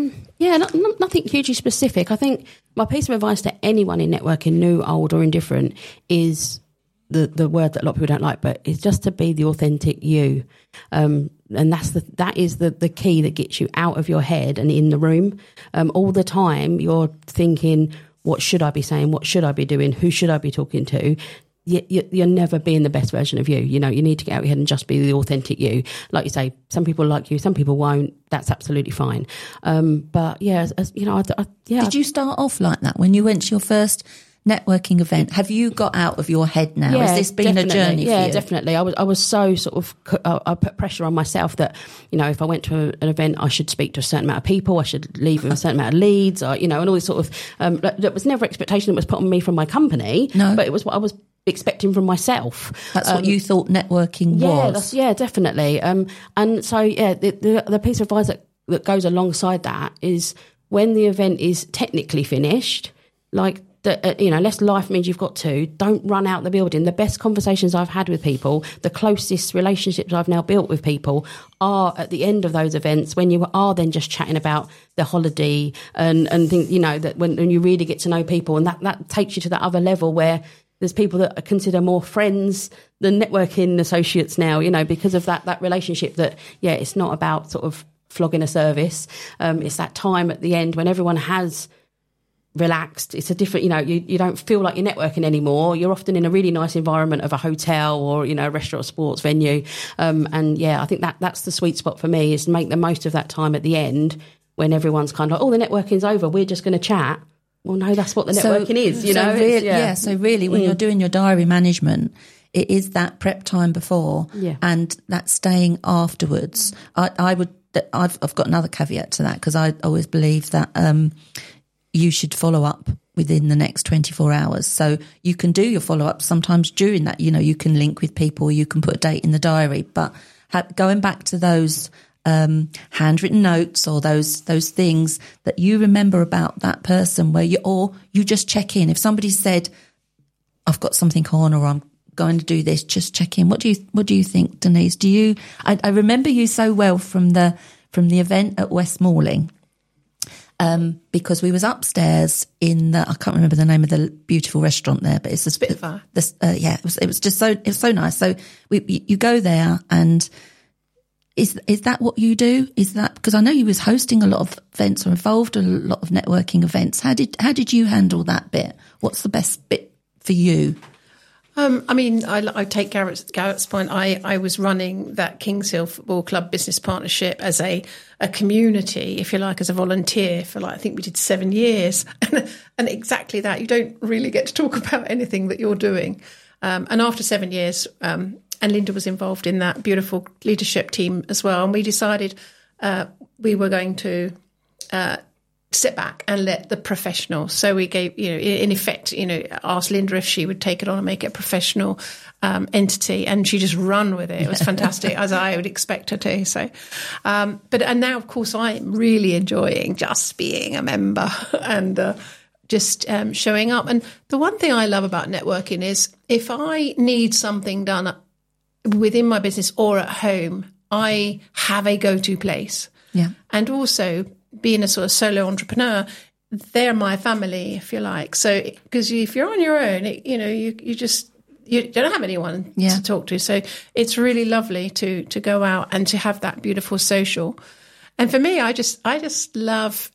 Nothing hugely specific. I think my piece of advice to anyone in networking, new, old or indifferent, is the word that a lot of people don't like, but it's just to be the authentic you. And that is the key that gets you out of your head and in the room. All the time you're thinking, what should I be saying? What should I be doing? Who should I be talking to? You're never being the best version of you. You know, you need to get out of your head and just be the authentic you. Like you say, some people like you, some people won't. That's absolutely fine. But yeah, Did you start off like that when you went to your first networking event? Have you got out of your head now? Yeah, has this been a journey for you? Yeah, definitely. I was so sort of, I put pressure on myself that, you know, if I went to an event, I should speak to a certain amount of people, I should leave with a certain amount of leads, or, you know, and all this sort of, that was never expectation that was put on me from my company, but it was what I was expecting from myself. That's what you thought networking was? Yeah, definitely. And so, the piece of advice that goes alongside that is when the event is technically finished, like, unless life means you've got to, don't run out the building. The best conversations I've had with people, the closest relationships I've now built with people are at the end of those events, when you are then just chatting about the holiday and think, you know, that when you really get to know people, and that takes you to that other level where there's people that are considered more friends than networking associates now, you know, because of that relationship that, it's not about sort of flogging a service. It's that time at the end when everyone has relaxed. It's a different, you know, you don't feel like you're networking anymore. You're often in a really nice environment of a hotel or, you know, a restaurant or sports venue. I think that's the sweet spot for me, is to make the most of that time at the end when everyone's kind of like, the networking's over, we're just going to chat. Well, no, that's what the networking is, you know? So really, when you're doing your diary management, it is that prep time before and that staying afterwards. I've got another caveat to that, because I always believe that you should follow up within the next 24 hours. So you can do your follow-up sometimes during that. You know, you can link with people, you can put a date in the diary, but going back to those handwritten notes or those things that you remember about that person, where you just check in. If somebody said, I've got something on, or I'm going to do this, just check in. What do you think, Denise? I remember you so well from the event at West Malling. because we was upstairs in I can't remember the name of the beautiful restaurant there, but it's a Spitfire. It was so nice. So you go there, and is that what you do? Is that because I know you was hosting a lot of events or involved in a lot of networking events? How did you handle that bit? What's the best bit for you? I take Garrett's point. I was running that Kings Hill Football Club business partnership as a community, if you like, as a volunteer for I think we did 7 years. And exactly that. You don't really get to talk about anything that you're doing. And after 7 years, and Linda was involved in that beautiful leadership team as well. And we decided we were going to sit back and let the professionals. So we gave, in effect, asked Linda if she would take it on and make it a professional entity, and she just run with it. It was fantastic, as I would expect her to. So, and now, of course, I'm really enjoying just being a member and just showing up. And the one thing I love about networking is if I need something done within my business or at home, I have a go-to place. Yeah, and also, being a sort of solo entrepreneur, they're my family, if you like. So, because if you're on your own, you don't have anyone to talk to. So it's really lovely to go out and to have that beautiful social. And for me, I just love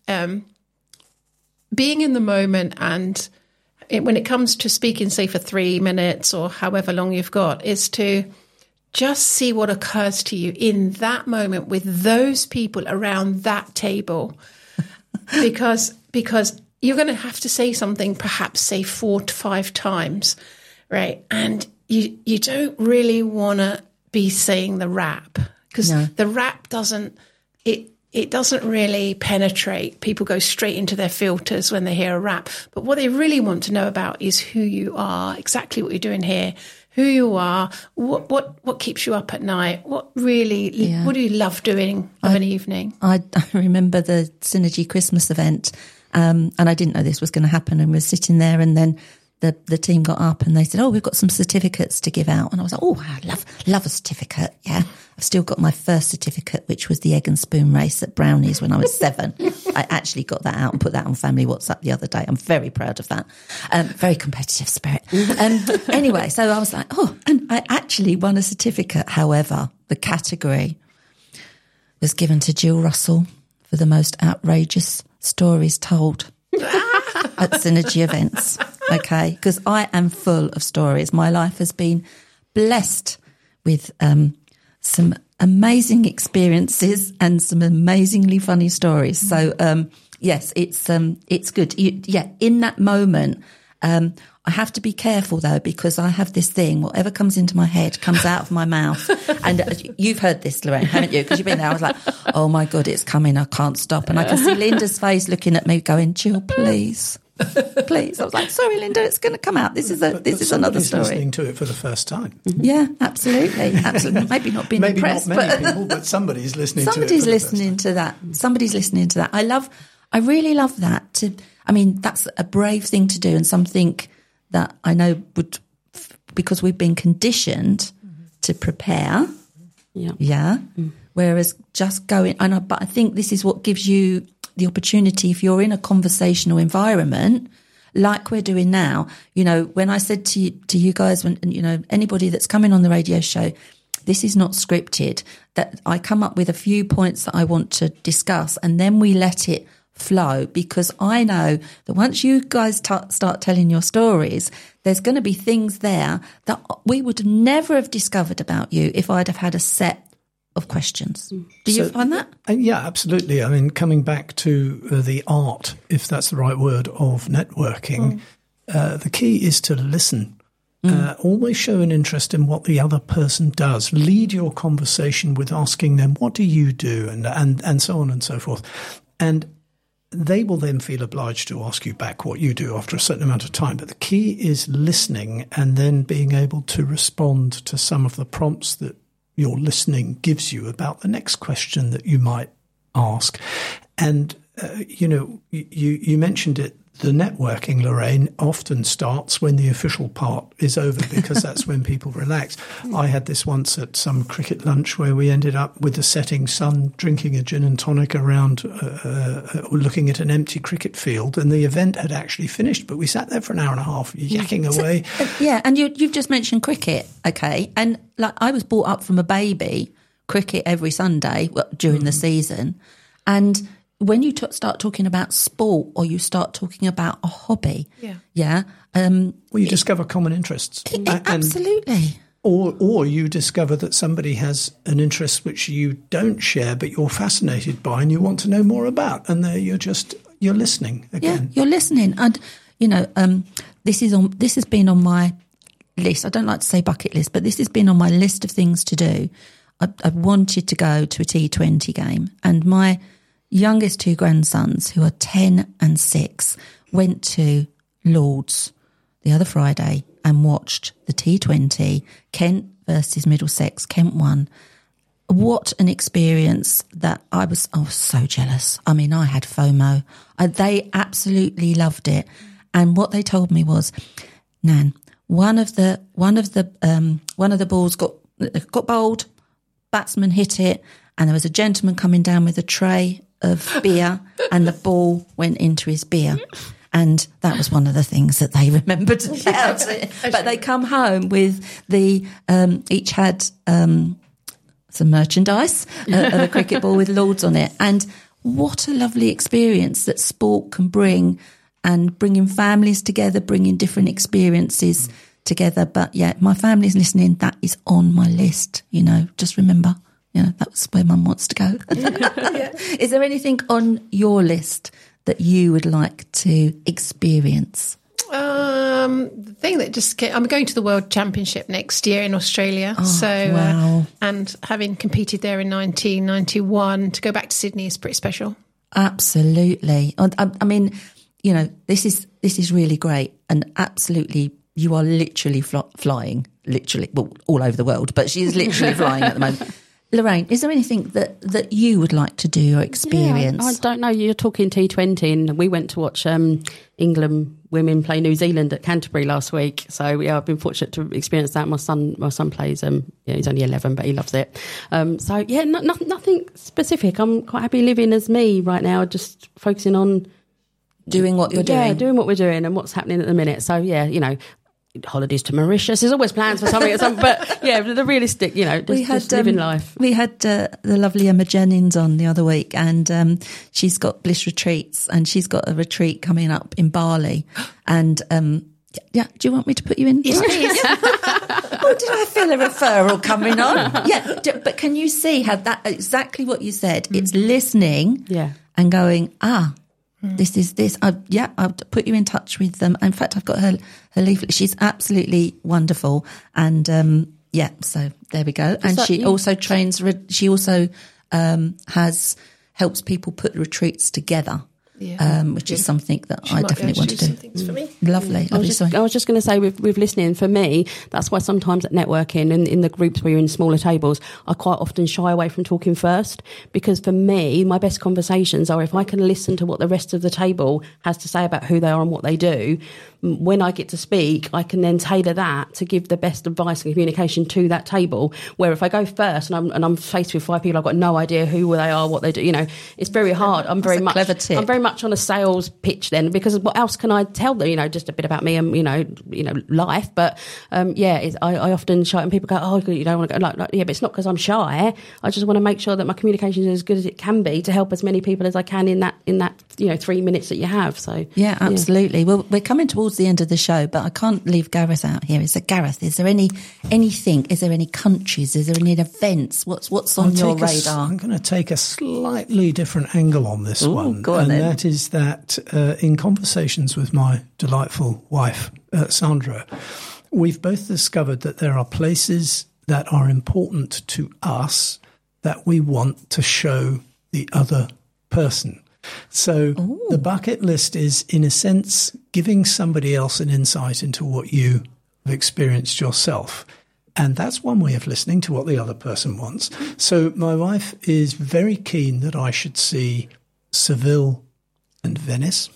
being in the moment. And when it comes to speaking, say, for 3 minutes or however long you've got, is to just see what occurs to you in that moment with those people around that table, because you're going to have to say something, perhaps say 4 to 5 times, right? And you don't really want to be saying the rap, because the rap doesn't really penetrate. People go straight into their filters when they hear a rap. But what they really want to know about is who you are, exactly what you're doing here, who you are, what keeps you up at night, what do you love doing of an evening? I remember the Synergy Christmas event, and I didn't know this was going to happen, and we were sitting there, and then the team got up and they said, we've got some certificates to give out. And I was like, I love a certificate. Yeah. I've still got my first certificate, which was the egg and spoon race at Brownies when I was 7. I actually got that out and put that on Family WhatsApp the other day. I'm very proud of that. Very competitive spirit. Anyway, so I was like, and I actually won a certificate. However, the category was given to Jill Russell for the most outrageous stories told at Synergy events. Okay, because I am full of stories. My life has been blessed with some amazing experiences and some amazingly funny stories. So yes, it's good. In that moment, I have to be careful though, because I have this thing: whatever comes into my head comes out of my mouth. And you've heard this, Lorraine, haven't you? Because you've been there. I was like, oh my God, it's coming! I can't stop. And I can see Linda's face looking at me, going, "Jill, please." Please. I was like, sorry, Linda, it's going to come out. This is another story. Listening to it for the first time. Yeah, absolutely. Maybe not being impressed. Maybe not many people, but somebody's listening to it. Somebody's listening to that. Somebody's listening to that. I really love that. That's a brave thing to do, and something that I know would, because we've been conditioned to prepare. Yeah. Yeah. Whereas just going, but I think this is what gives you the opportunity, if you're in a conversational environment like we're doing now. When I said to you guys, when anybody that's coming on the radio show, this is not scripted, that I come up with a few points that I want to discuss, and then we let it flow, because I know that once you guys start telling your stories, there's going to be things there that we would never have discovered about you if I'd have had a set of questions. Do you find that? Yeah, absolutely. I mean, coming back to the art, if that's the right word, of networking, the key is to listen. Always show an interest in what the other person does. Lead your conversation with asking them, what do you do? And so on and so forth. And they will then feel obliged to ask you back what you do after a certain amount of time. But the key is listening and then being able to respond to some of the prompts that your listening gives you about the next question that you might ask. And, you mentioned it the networking, Lorraine, often starts when the official part is over, because that's when people relax. I had this once at some cricket lunch where we ended up with the setting sun, drinking a gin and tonic around, looking at an empty cricket field, and the event had actually finished, but we sat there for an hour and a half yakking away. Yeah, and you've just mentioned cricket, okay? And like, I was brought up from a baby, cricket every Sunday during the season, and when you start talking about sport, or you start talking about a hobby, you discover common interests. Absolutely. Or you discover that somebody has an interest which you don't share, but you're fascinated by and you want to know more about, and you're listening again. Yeah, you're listening, and this has been on my list. I don't like to say bucket list, but this has been on my list of things to do. I wanted to go to a T20 game, and my youngest two grandsons, who are 10 and 6, went to Lord's the other Friday and watched the T20, Kent versus Middlesex. Kent won. What an experience that I was so jealous. I mean, I had FOMO. They absolutely loved it. And what they told me was, Nan, one of the balls got bowled, batsman hit it, and there was a gentleman coming down with a tray of beer, and the ball went into his beer. And that was one of the things that they remembered about it. But they come home with each had some merchandise, a cricket ball with Lords on it. And what a lovely experience that sport can bring, and bringing families together, bringing different experiences together. But yeah, my family's listening. That is on my list. Just remember. That's where Mum wants to go. Is there anything on your list that you would like to experience? The thing that just came, I'm going to the World Championship next year in Australia. Wow. And having competed there in 1991, to go back to Sydney is pretty special. Absolutely. I mean, this is really great, and absolutely, you are literally flying, all over the world, but she is literally flying at the moment. Lorraine, is there anything that you would like to do or experience? I don't know. You're talking T20, and we went to watch England women play New Zealand at Canterbury last week. So I've been fortunate to experience that. My son plays. He's only 11, but he loves it. Nothing specific. I'm quite happy living as me right now, just focusing on doing what you're doing. Yeah, doing what we're doing and what's happening at the minute. So holidays to Mauritius. There's always plans for something, but yeah, the realistic, just living life. We had the lovely Emma Jennings on the other week, and she's got Bliss Retreats, and she's got a retreat coming up in Bali. And do you want me to put you in? Yes, please. Oh, did I feel a referral coming on? Yeah, but can you see how that exactly what you said? It's listening, and going, this is this. I'll put you in touch with them. In fact, I've got her leaflet. She's absolutely wonderful. And so there we go. And she also trains. She also helps people put retreats together. Which is something that I definitely want to do. Things for me. Lovely. I was just going to say, with listening, for me, that's why sometimes at networking and in the groups where you're in smaller tables, I quite often shy away from talking first, because for me, my best conversations are if I can listen to what the rest of the table has to say about who they are and what they do. When I get to speak, I can then tailor that to give the best advice and communication to that table. Where if I go first and I'm faced with 5 people, I've got no idea who they are, what they do. It's very hard. I'm very much on a sales pitch then, because what else can I tell them? Just a bit about me and life. But I often shy, and people go, "Oh, you don't want to go." But it's not because I'm shy. I just want to make sure that my communication is as good as it can be to help as many people as I can in that 3 minutes that you have. So yeah, absolutely. Well, we're coming towards the end of the show, but I can't leave Gareth out here. Gareth, is there anything? Is there any countries? Is there any events? What's on your radar? I'm going to take a slightly different angle on this one, go on, and then. that is that in conversations with my delightful wife, Sandra, we've both discovered that there are places that are important to us that we want to show the other person. So the bucket list is, in a sense, giving somebody else an insight into what you have experienced yourself. And that's one way of listening to what the other person wants. So my wife is very keen that I should see Seville and Venice.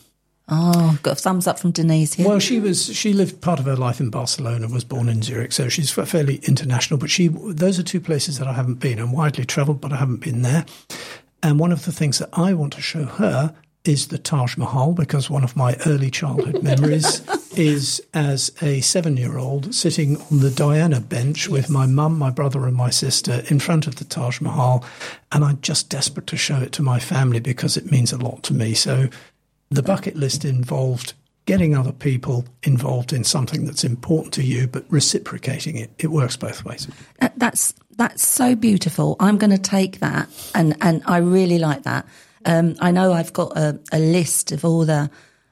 Oh, got a thumbs up from Denise here. Well, she lived part of her life in Barcelona, was born in Zurich, so she's fairly international. But those are two places that I haven't been. I'm widely travelled, but I haven't been there. And one of the things that I want to show her is the Taj Mahal, because one of my early childhood memories is as a 7-year-old sitting on the Diana bench with my mum, my brother and my sister in front of the Taj Mahal. And I'm just desperate to show it to my family because it means a lot to me. So the bucket list involved getting other people involved in something that's important to you, but reciprocating it. It works both ways. That's so beautiful. I'm going to take that, and I really like that. I know I've got a list of all the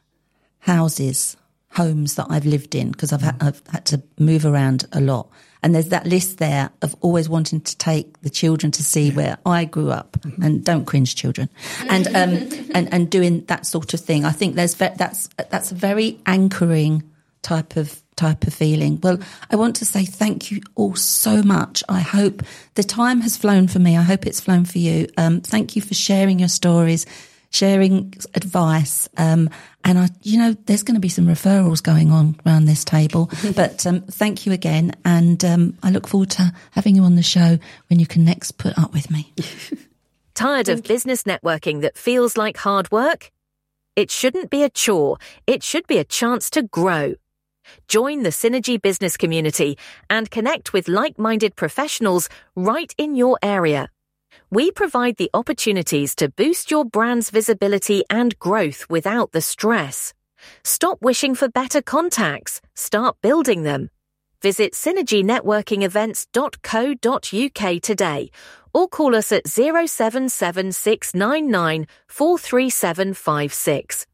homes that I've lived in, because I've had to move around a lot. And there's that list there of always wanting to take the children to see where I grew up, and don't cringe, children, and doing that sort of thing. I think that's a very anchoring type of feeling. Well, I want to say thank you all so much. I hope the time has flown for me. I hope it's flown for you. Thank you for sharing your stories, sharing advice. And there's going to be some referrals going on around this table, but thank you again. And I look forward to having you on the show when you can next put up with me. Tired of business networking that feels like hard work? It shouldn't be a chore. It should be a chance to grow. Join the Synergy business community and connect with like-minded professionals right in your area. We provide the opportunities to boost your brand's visibility and growth without the stress. Stop wishing for better contacts. Start building them. Visit synergynetworkingevents.co.uk today or call us at 077699 43756.